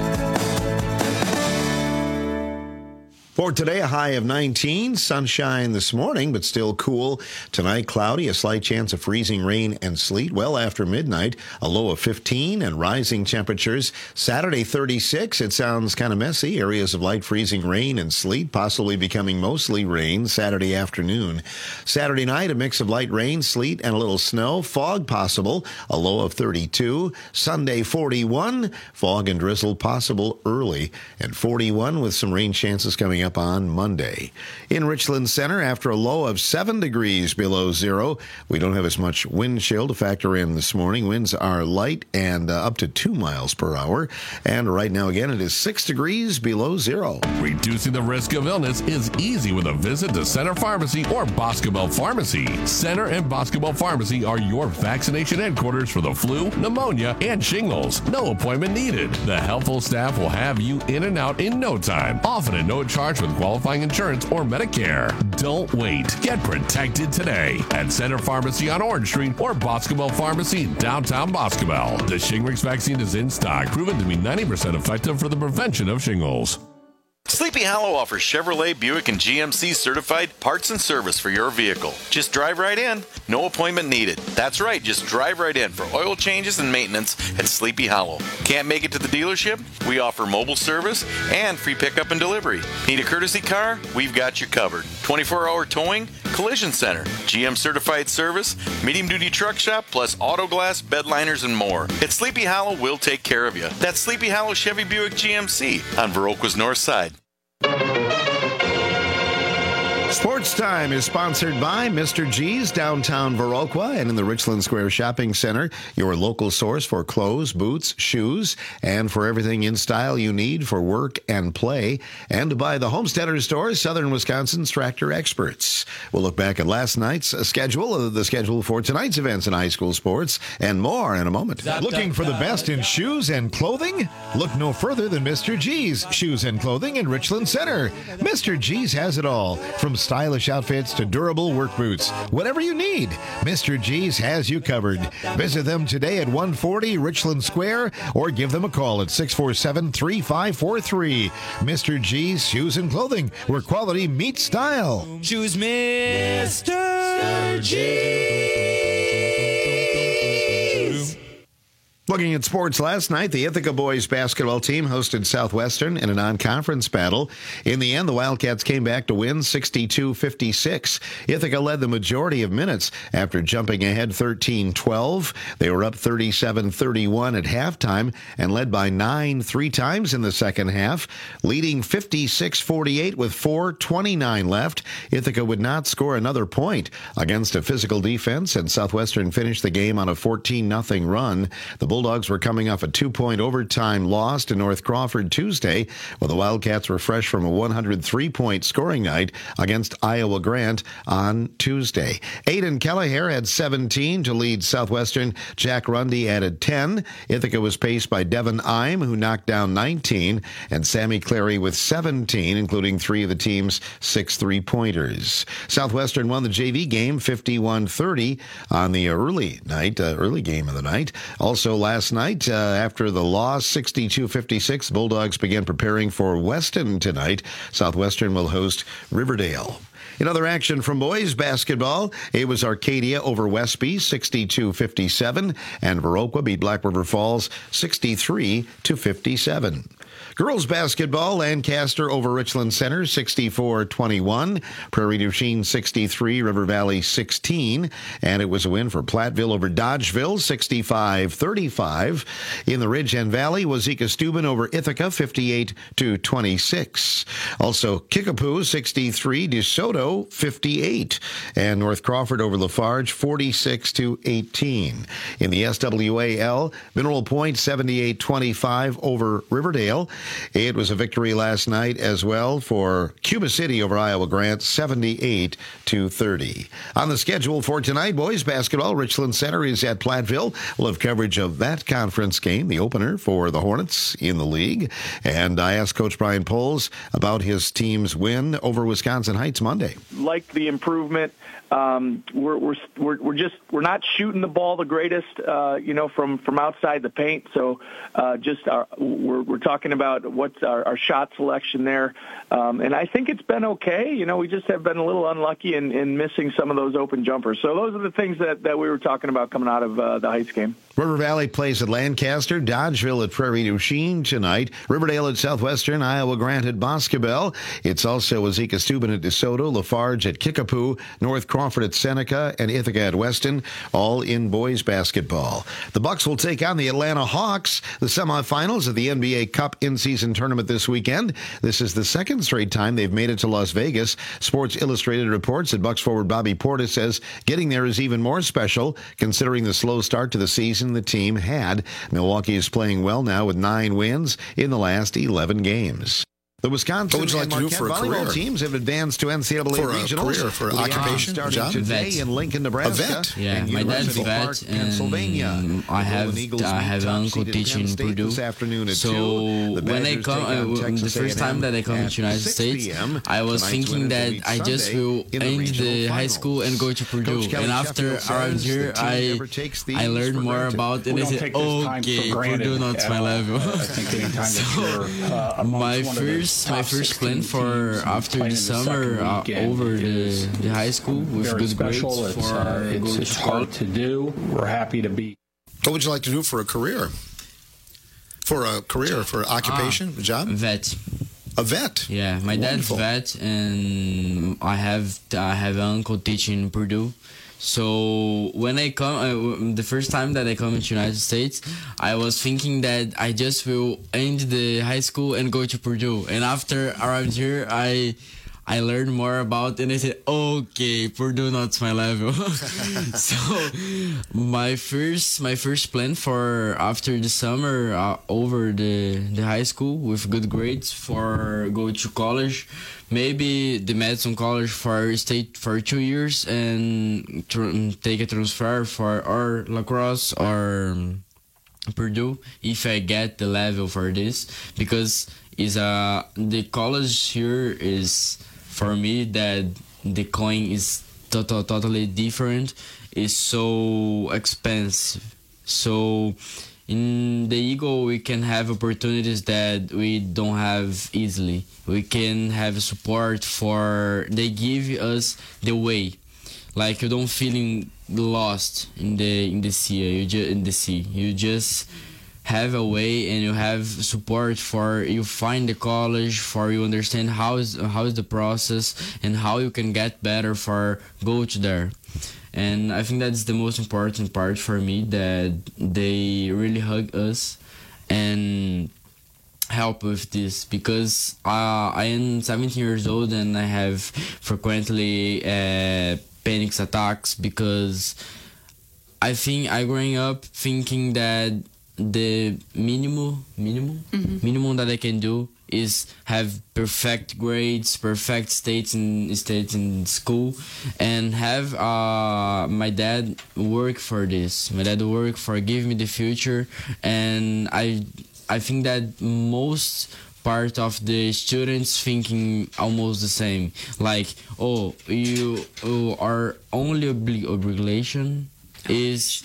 For today, a high of nineteen, sunshine this morning, but still cool. Tonight, cloudy, a slight chance of freezing rain and sleet well after midnight, a low of fifteen and rising temperatures. Saturday, thirty-six. It sounds kind of messy. Areas of light freezing rain and sleet, possibly becoming mostly rain Saturday afternoon. Saturday night, a mix of light rain, sleet, and a little snow. Fog possible, a low of thirty-two. Sunday, forty-one. Fog and drizzle possible early, and forty-one with some rain chances coming up on Monday. In Richland Center, after a low of seven degrees below zero, we don't have as much wind chill to factor in this morning. Winds are light and uh, up to two miles per hour. And right now, again, it is six degrees below zero. Reducing the risk of illness is easy with a visit to Center Pharmacy or Boscobel Pharmacy. Center and Boscobel Pharmacy are your vaccination headquarters for the flu, pneumonia, and shingles. No appointment needed. The helpful staff will have you in and out in no time, often at no charge with qualifying insurance or Medicare. Don't wait. Get protected today at Center Pharmacy on Orange Street or Boscobel Pharmacy in downtown Boscobel. The Shingrix vaccine is in stock, proven to be ninety percent effective for the prevention of shingles. Sleepy Hollow offers Chevrolet, Buick, and G M C certified parts and service for your vehicle. Just drive right in. No appointment needed. That's right, just drive right in for oil changes and maintenance at Sleepy Hollow. Can't make it to the dealership? We offer mobile service and free pickup and delivery. Need a courtesy car? We've got you covered. twenty-four hour towing, collision center, G M certified service, medium duty truck shop, plus auto glass, bed liners, and more. At Sleepy Hollow, we'll take care of you. That's Sleepy Hollow Chevy Buick G M C on Viroqua's north side. Sports Time is sponsored by Mister G's, downtown Viroqua, and in the Richland Square Shopping Center, your local source for clothes, boots, shoes, and for everything in style you need for work and play. And by the Homesteader Store, Southern Wisconsin's tractor experts. We'll look back at last night's schedule, the schedule for tonight's events in high school sports, and more in a moment. Looking for the best in shoes and clothing? Look no further than Mister G's Shoes and Clothing in Richland Center. Mister G's has it all, from stylish outfits to durable work boots. Whatever you need, Mister G's has you covered. Visit them today at one forty Richland Square or give them a call at six four seven, three five four three. Mister G's Shoes and Clothing, where quality meets style. Choose Mister G's. Looking at sports last night, the Ithaca boys basketball team hosted Southwestern in a non-conference battle. In the end, the Wildcats came back to win sixty-two fifty-six. Ithaca led the majority of minutes after jumping ahead thirteen twelve. They were up thirty-seven thirty-one at halftime and led by nine three times in the second half, leading fifty-six forty-eight with four twenty-nine left. Ithaca would not score another point against a physical defense, and Southwestern finished the game on a fourteen nothing run. The Bulldogs were coming off a two-point overtime loss to North Crawford Tuesday, while the Wildcats were fresh from a one hundred three point scoring night against Iowa Grant on Tuesday. Aiden Kelleher had seventeen to lead Southwestern. Jack Rundy added ten. Ithaca was paced by Devin Ime, who knocked down nineteen, and Sammy Clary with seventeen, including three of the team's six three-pointers. Southwestern won the J V game fifty-one thirty on the early night, uh, early game of the night. Also last night, uh, after the loss, sixty-two fifty-six, Bulldogs began preparing for Weston tonight. Southwestern will host Riverdale. In other action from boys basketball, it was Arcadia over Westby, sixty-two fifty-seven, and Viroqua beat Black River Falls, sixty-three to fifty-seven. Girls basketball, Lancaster over Richland Center, sixty-four twenty-one. Prairie du Chien, sixty-three. River Valley, sixteen. And it was a win for Platteville over Dodgeville, sixty-five thirty-five. In the Ridge and Valley, Wazeeka Steuben over Ithaca, fifty-eight to twenty-six. Also, Kickapoo, sixty-three. DeSoto, fifty-eight. And North Crawford over Lafarge, forty-six to eighteen. In the S W A L, Mineral Point, seventy-eight twenty-five over Riverdale. It was a victory last night as well for Cuba City over Iowa Grant, seventy-eight to thirty. On the schedule for tonight, boys basketball, Richland Center is at Platteville. We'll have coverage of that conference game, the opener for the Hornets in the league. And I asked Coach Brian Poles about his team's win over Wisconsin Heights Monday. Like the improvement. Um, we're, we're we're we're just we're not shooting the ball the greatest, uh, you know, from, from outside the paint. So uh, just our, we're we're talking about what's our, our shot selection there, um, and I think it's been okay. You know, we just have been a little unlucky in, in missing some of those open jumpers. So those are the things that, that we were talking about coming out of uh, the Heights game. River Valley plays at Lancaster, Dodgeville at Prairie du Chien tonight, Riverdale at Southwestern, Iowa Grant at Boscobel. It's also Azeka Steuben at DeSoto, Lafarge at Kickapoo, North Crawford at Seneca, and Ithaca at Weston, all in boys basketball. The Bucks will take on the Atlanta Hawks, the semifinals of the N B A Cup in-season tournament this weekend. This is the second straight time they've made it to Las Vegas. Sports Illustrated reports that Bucks forward Bobby Portis says getting there is even more special, considering the slow start to the season the team had. Milwaukee is playing well now with nine wins in the last eleven games. The Wisconsin what would you like and to do Marquette for a volleyball career? teams have advanced to N C double A for a regionals. career, for with the occupation, starting job? today Vet. in Lincoln, Nebraska. A vet. Yeah, and my dad's University vet, Park, Pennsylvania. and I have I have an uncle teaching in Purdue. This afternoon at so two. The when I Badgers come, take on uh, Texas the first A and M time that I come at to United six States, p m I was Tonight's thinking winners that will meet I just Sunday will in the end regional the high finals. school and go to Purdue. Coach Kelly And after Sheffield I was says here, the team I never takes these I learned for more granted. about it. We And I don't said, take this time for okay, granted Purdue not at my all. level. Uh, I think anytime that so you're, uh, amongst my one of the first my top first plan sixteen for teams after playing the in the summer second uh, weekend over the, is the high school with very good special. grades It's, for uh, it's, going it's to hard college. to do. We're happy to be. What would you like to do for a career? For a career, for occupation, Ah, a job? Vet. A vet? Yeah, my Wonderful. dad's vet, and I have I have an uncle teaching in Purdue. So when I come, uh, the first time that I come into United States, I was thinking that I just will end the high school and go to Purdue. And after arrived here, I I learned more about it, and I said, okay, Purdue not my level. So my first my first plan for after the summer uh, over the the high school with good grades for go to college, maybe the Madison College for state for two years and tr- take a transfer for or lacrosse or um, Purdue if I get the level for this, because is a the college here is for me that the coin is total, totally different. It's so expensive. So in the Eagle, we can have opportunities that we don't have easily. We can have support for, they give us the way. Like you don't feeling lost in the in the sea. You just in the sea. You just have a way, and you have support for you find the college, for you understand how is how is the process and how you can get better for go to there. And I think that's the most important part for me, that they really hug us and help with this, because uh, I am seventeen years old and I have frequently uh, panic attacks, because I think I growing up thinking that the minimum minimum mm-hmm. minimum that I can do is have perfect grades, perfect states in states in school, and have uh, my dad work for this. My dad work for give me the future, and I I think that most part of the students thinking almost the same. Like, oh, you, you are only obli- obligation is.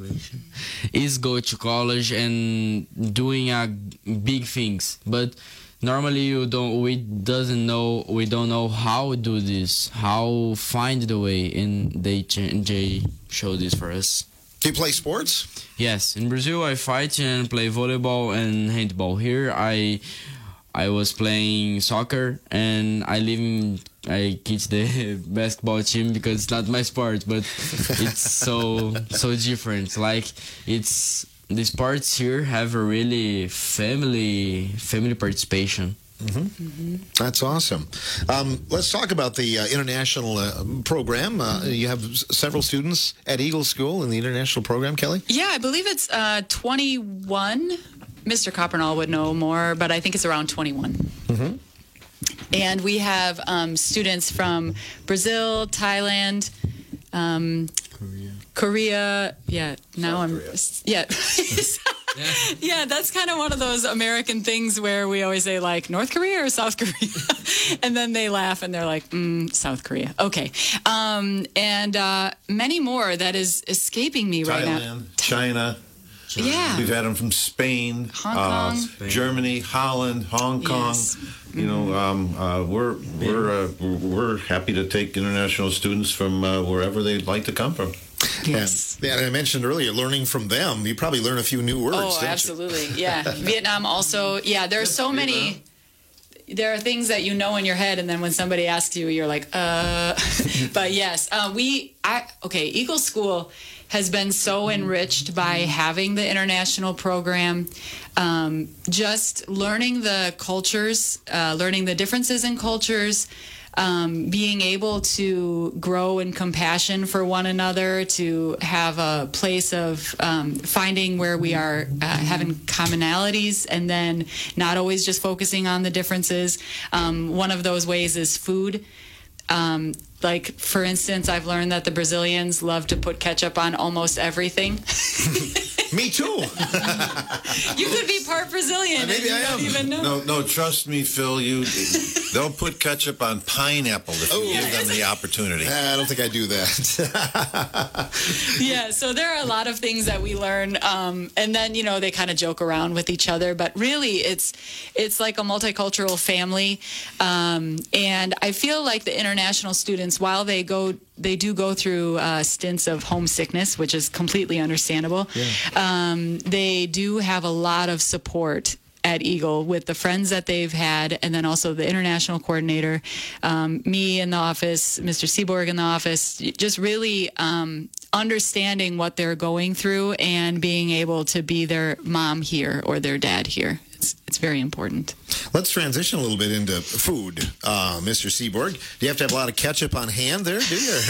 is go to college and doing a big things, but normally you don't we doesn't know we don't know how do this, how find the way, and they they show this for us. Do you play sports? Yes, in Brazil I fight and play volleyball and handball. Here I I was playing soccer, and I live in I teach the basketball team because it's not my sport, but it's so so different. Like it's the sports here have a really family family participation. Mm-hmm. Mm-hmm. That's awesome. Um, let's talk about the uh, international uh, program. Uh, mm-hmm. You have s- several students at Eagle School in the international program, Kelly? Yeah, I believe it's uh, twenty-one Mister Coppernall would know more, but I think it's around twenty-one. Mm-hmm. And we have um, students from Brazil, Thailand, um, Korea. Korea. Yeah, now South I'm. Korea. Yeah. Yeah. Yeah, that's kind of one of those American things where we always say, like, North Korea or South Korea? And then they laugh and they're like, mm, South Korea. Okay. Um, and uh, many more that is escaping me right now. Thailand, China. Yeah. We've had them from Spain, Hong Kong, uh, Spain. Germany, Holland, Hong Kong. Yes. You know, um, uh, we're we're uh, we're happy to take international students from uh, wherever they'd like to come from. Yes. Yeah, and I mentioned earlier, learning from them, you probably learn a few new words. Oh, don't absolutely. You? Yeah. Vietnam also. Yeah, there are so many. There are things that you know in your head, and then when somebody asks you, you're like, uh. But yes, uh, we. I okay. Eagle School has been so enriched by having the international program. Um, just learning the cultures, uh, learning the differences in cultures. Um, being able to grow in compassion for one another, to have a place of um, finding where we are uh, having commonalities, and then not always just focusing on the differences. Um, one of those ways is food. Um, like, for instance, I've learned that the Brazilians love to put ketchup on almost everything. Me too. You could be part Brazilian. Maybe and I you am. don't even know. No, no, trust me, Phil. You, they'll put ketchup on pineapple if you Oh. give them the opportunity. I don't think I do that. Yeah, so there are a lot of things that we learn, um, and then you know they kind of joke around with each other, but really it's it's like a multicultural family, um, and I feel like the international students, while they go, they do go through uh, stints of homesickness, which is completely understandable. Yeah. Um, they do have a lot of support at Eagle with the friends that they've had, and then also the international coordinator, um, me in the office, Mister Seaborg in the office, just really um, understanding what they're going through and being able to be their mom here or their dad here. It's, it's very important. Let's transition a little bit into food. Uh, Mister Seaborg, do you have to have a lot of ketchup on hand there, do you?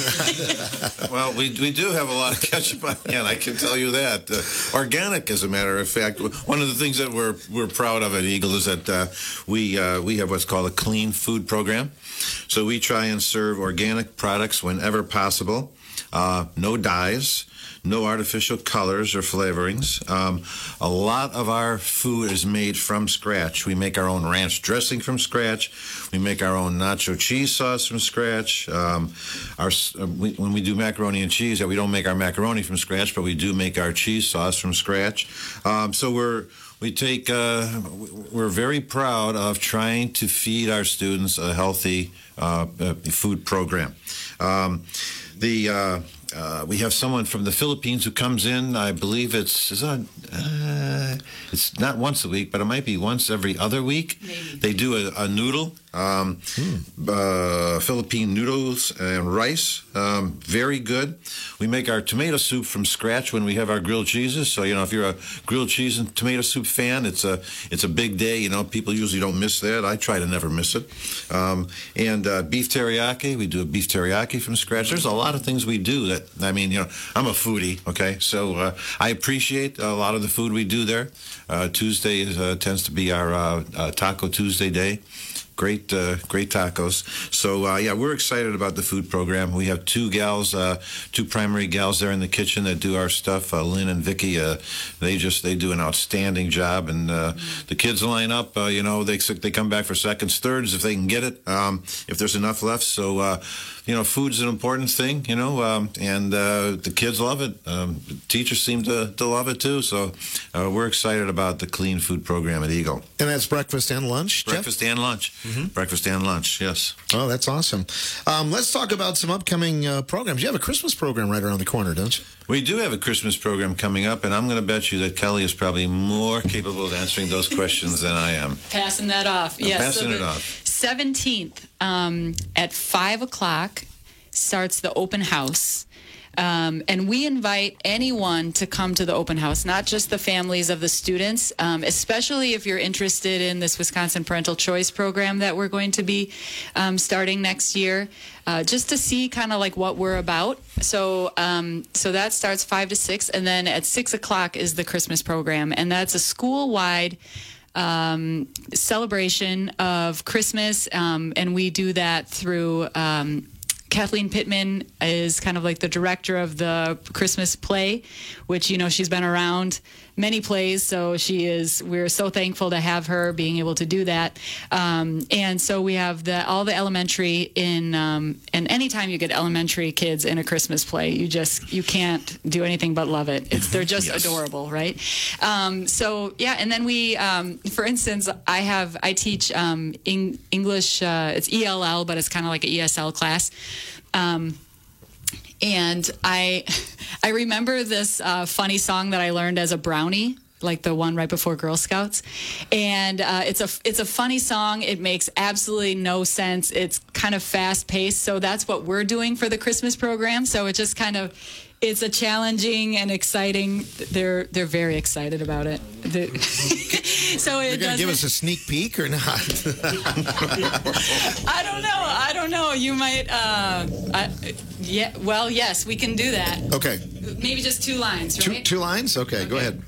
Well, we we do have a lot of ketchup on hand, I can tell you that. Uh, organic, as a matter of fact. One of the things that we're we're proud of at Eagle is that uh, we uh, we have what's called a clean food program. So we try and serve organic products whenever possible. Uh, no dyes, no artificial colors or flavorings. Um, a lot of our food is made from scratch. We make our own ranch dressing from scratch. We make our own nacho cheese sauce from scratch. Um, our uh, we, when we do macaroni and cheese, yeah, we don't make our macaroni from scratch, but we do make our cheese sauce from scratch. Um, so we're we take uh, we're very proud of trying to feed our students a healthy uh, uh, food program. Um, The uh, uh, we have someone from the Philippines who comes in. I believe it's is it, uh, it's not once a week, but it might be once every other week. Maybe. They do a, a noodle, um, mm. uh, Philippine noodles and rice. Um, very good. We make our tomato soup from scratch when we have our grilled cheeses. So you know, if you're a grilled cheese and tomato soup fan, it's a it's a big day. You know, people usually don't miss that. I try to never miss it. Um, and uh, beef teriyaki. We do a beef teriyaki from scratch. There's a lot of things we do that, I mean, you know, I'm a foodie, okay? So uh, I appreciate a lot of the food we do there. Uh, Tuesday is, uh, tends to be our uh, uh, Taco Tuesday day. Great, uh, great tacos. So, uh, yeah, we're excited about the food program. We have two gals, uh, two primary gals there in the kitchen that do our stuff. Uh, Lynn and Vicky, uh, they just they do an outstanding job. And uh, the kids line up. Uh, you know, they they come back for seconds, thirds if they can get it, um, if there's enough left. So, uh, you know, food's an important thing. You know, um, and uh, the kids love it. Um, the teachers seem to, to love it too. So, uh, we're excited about the clean food program at Eagle. And that's breakfast and lunch, Jeff? Breakfast and lunch. Mm-hmm. Breakfast and lunch, yes. Oh, that's awesome. Um, let's talk about some upcoming uh, programs. You have a Christmas program right around the corner, don't you? We do have a Christmas program coming up, and I'm going to bet you that Kelly is probably more capable of answering those questions than I am. Passing that off. I'm yes. passing so it the off. seventeenth um, at five o'clock starts the open house. Um, and we invite anyone to come to the open house, not just the families of the students, um, especially if you're interested in this Wisconsin Parental Choice program that we're going to be um, starting next year, uh, just to see kind of like what we're about. So um, so that starts five to six, and then at six o'clock is the Christmas program, and that's a school-wide um, celebration of Christmas, um, and we do that through um, Kathleen Pittman is kind of like the director of the Christmas play, which, you know, she's been around many plays, so she is, we're so thankful to have her being able to do that. Um, and so we have the all the elementary in, um, and anytime you get elementary kids in a Christmas play, you just, you can't do anything but love it. It's, they're just yes. adorable, right? Um, so, yeah, and then we, um, for instance, I have, I teach um, Eng- English, uh, it's E L L, but it's kind of like an E S L class. Um, and I, I remember this uh, funny song that I learned as a brownie, like the one right before Girl Scouts. And uh, it's a it's a funny song. It makes absolutely no sense. It's kind of fast paced. So that's what we're doing for the Christmas program. So it just kind of, it's a challenging and exciting. They're they're very excited about it. The, so it You're going to give us a sneak peek or not? I don't know. I don't know. You might. Uh, I, yeah. Well, yes, we can do that. Okay. Maybe just two lines, right? Two, two lines? Okay, okay, go ahead.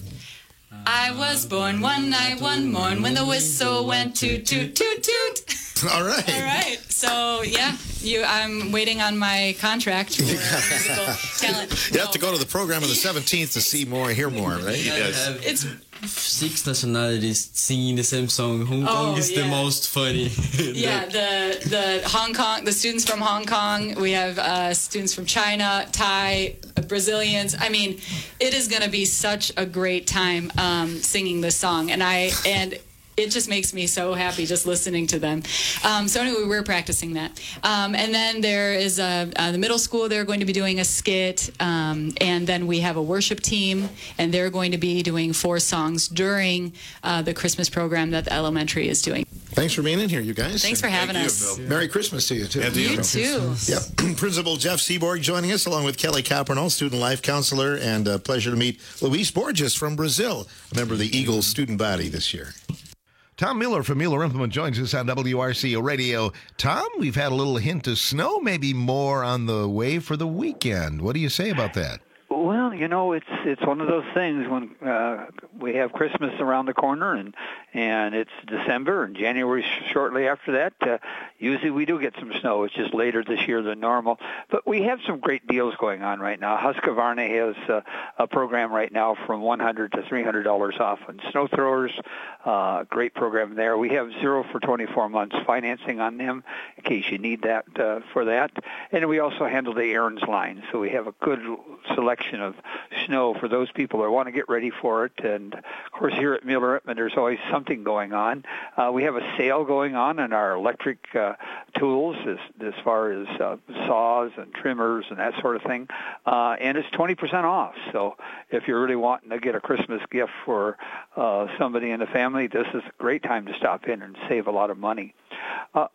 I was born one night, one morn, when the whistle went toot, toot, toot, toot. All right. All right. So, yeah, you. I'm waiting on my contract for musical talent. You have to go to the program on the seventeenth to see more, hear more, right? Yes. It's six nationalities singing the same song. Hong Kong oh, is yeah. the most funny. Yeah, the the Hong Kong, the students from Hong Kong. We have uh, students from China, Thai, Brazilians. I mean, it is going to be such a great time um, singing this song, and I and. It just makes me so happy just listening to them. Um, so anyway, we're practicing that. Um, and then there is a, uh, the middle school, they're going to be doing a skit. Um, and then we have a worship team, and they're going to be doing four songs during uh, the Christmas program that the elementary is doing. Thanks for being in here, you guys. Thanks for having Thank us. You, Merry Christmas to you, too. And to you. You too. Yep. Principal Jeff Seaborg joining us, along with Kelly Capernal, student life counselor, and a pleasure to meet Luis Borges from Brazil, a member of the Eagles student body this year. Tom Miller from Mueller Implement joins us on W R C O Radio. Tom, we've had a little hint of snow, maybe more on the way for the weekend. What do you say about that? Well, you know, it's it's one of those things when uh, we have Christmas around the corner and and it's December and January shortly after that. Uh, usually we do get some snow. It's just later this year than normal. But we have some great deals going on right now. Husqvarna has uh, a program right now from one hundred dollars to three hundred dollars off on snow throwers. Uh, great program there. We have zero for twenty-four months financing on them in case you need that uh, for that. And we also handle the Aaron's line. So we have a good selection of snow for those people that want to get ready for it. And, of course, here at Mueller Ipman, there's always something going on. Uh, we have a sale going on on our electric uh, tools as, as far as uh, saws and trimmers and that sort of thing. Uh, and it's twenty percent off. So if you're really wanting to get a Christmas gift for uh, somebody in the family, this is a great time to stop in and save a lot of money. Uh,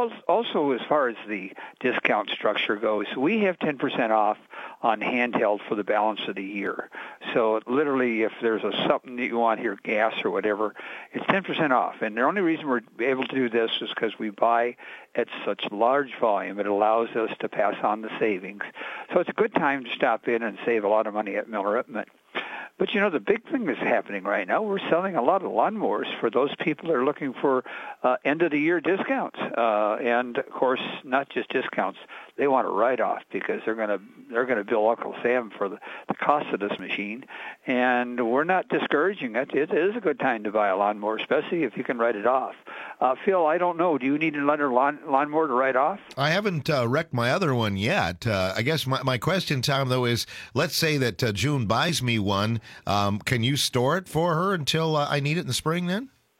Also, as far as the discount structure goes, we have ten percent off on handheld for the balance of the year. So literally, if there's a something that you want here, gas or whatever, it's ten percent off. And the only reason we're able to do this is because we buy at such large volume. It allows us to pass on the savings. So it's a good time to stop in and save a lot of money at Mueller Ipman. But, you know, the big thing that's happening right now, we're selling a lot of lawnmowers for those people that are looking for uh, end-of-the-year discounts. Uh, and, of course, not just discounts. They want a write-off because they're going to they're going to bill Uncle Sam for the, the cost of this machine. And we're not discouraging it. It is a good time to buy a lawnmower, especially if you can write it off. Uh, Phil, I don't know. Do you need another lawn, lawnmower to write off? I haven't uh, wrecked my other one yet. Uh, I guess my, my question, Tom, though, is let's say that uh, June buys me one. Um, can you store it for her until uh, I need it in the spring then?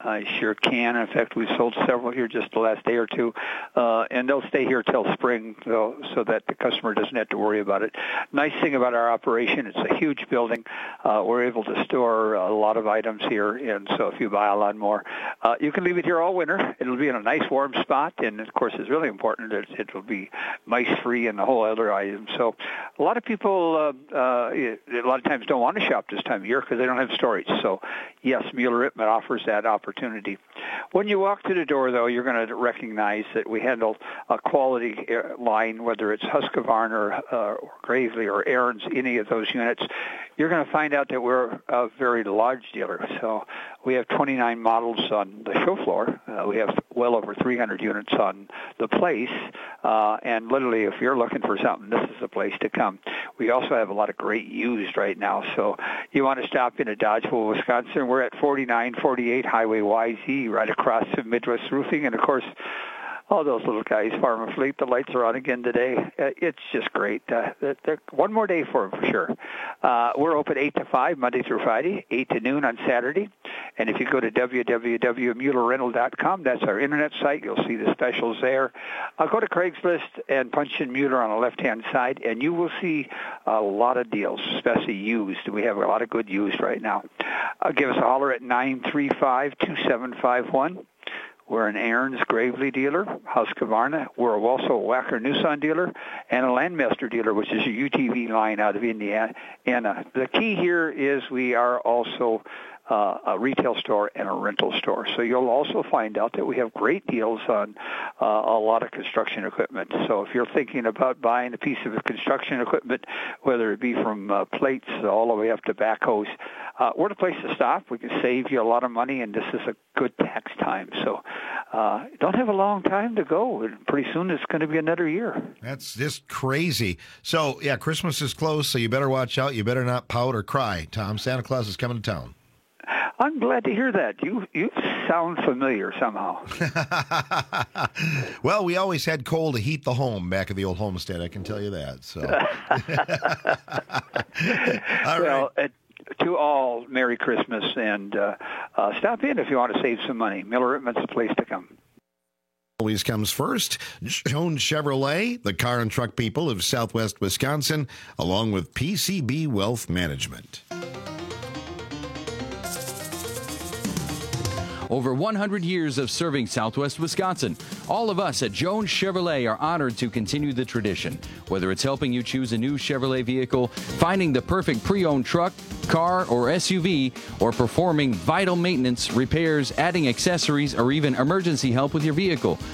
I sure can. In fact, we've sold several here just the last day or two, uh, and they'll stay here till spring so, so that the customer doesn't have to worry about it. Nice thing about our operation, it's a huge building. Uh, we're able to store a lot of items here, and so if you buy a lot more, uh, you can leave it here all winter. It'll be in a nice warm spot, and of course it's really important that it will be mice-free and the whole other item. So a lot of people uh, uh, a lot of times don't want to shop this time of year because they don't have storage. So yes, Mueller-Rittman offers that opportunity. When you walk to the door, though, you're going to recognize that we handle a quality line, whether it's Husqvarna or, uh, or Gravely or Aaron's, any of those units. You're going to find out that we're a very large dealer. So we have twenty-nine models on the show floor. Uh, we have well over three hundred units on the place. Uh, and literally, if you're looking for something, this is the place to come. We also have a lot of great used right now. So you want to stop in at Dodgeville, Wisconsin. We're at forty-nine forty-eight Highway Y Z, right across from Midwest Roofing. And, of course, all those little guys, Farm and Fleet, the lights are on again today. Uh, it's just great. Uh, they're, they're, one more day for them, for sure. Uh, we're open eight to five, Monday through Friday, eight to noon on Saturday. And if you go to w w w dot mueller rental dot com, that's our internet site. You'll see the specials there. Uh, go to Craigslist and punch in Mueller on the left-hand side, and you will see a lot of deals, especially used. We have a lot of good used right now. Uh, give us a holler at nine three five, two seven five one. We're an Aaron's Gravely dealer, Husqvarna. We're also a Wacker Nissan dealer and a Landmaster dealer, which is a U T V line out of Indiana. And uh, the key here is we are also uh, a retail store and a rental store. So you'll also find out that we have great deals on uh, a lot of construction equipment. So if you're thinking about buying a piece of construction equipment, whether it be from uh, plates all the way up to backhoes, uh, we're the place to stop. We can save you a lot of money, and this is a good tax time. So uh, don't have a long time to go. Pretty soon it's going to be another year. That's just crazy. So, yeah, Christmas is close, so you better watch out. You better not pout or cry, Tom. Santa Claus is coming to town. I'm glad to hear that. You you sound familiar somehow. Well, we always had coal to heat the home back at the old homestead, I can tell you that. So, all well, right. uh, to all, Merry Christmas, and uh, uh, stop in if you want to save some money. Mueller-Rittman's the place to come. Always comes first. Jones Chevrolet, the car and truck people of Southwest Wisconsin, along with P C B Wealth Management. Over one hundred years of serving Southwest Wisconsin. All of us at Jones Chevrolet are honored to continue the tradition. Whether it's helping you choose a new Chevrolet vehicle, finding the perfect pre-owned truck, car, or S U V, or performing vital maintenance, repairs, adding accessories, or even emergency help with your vehicle,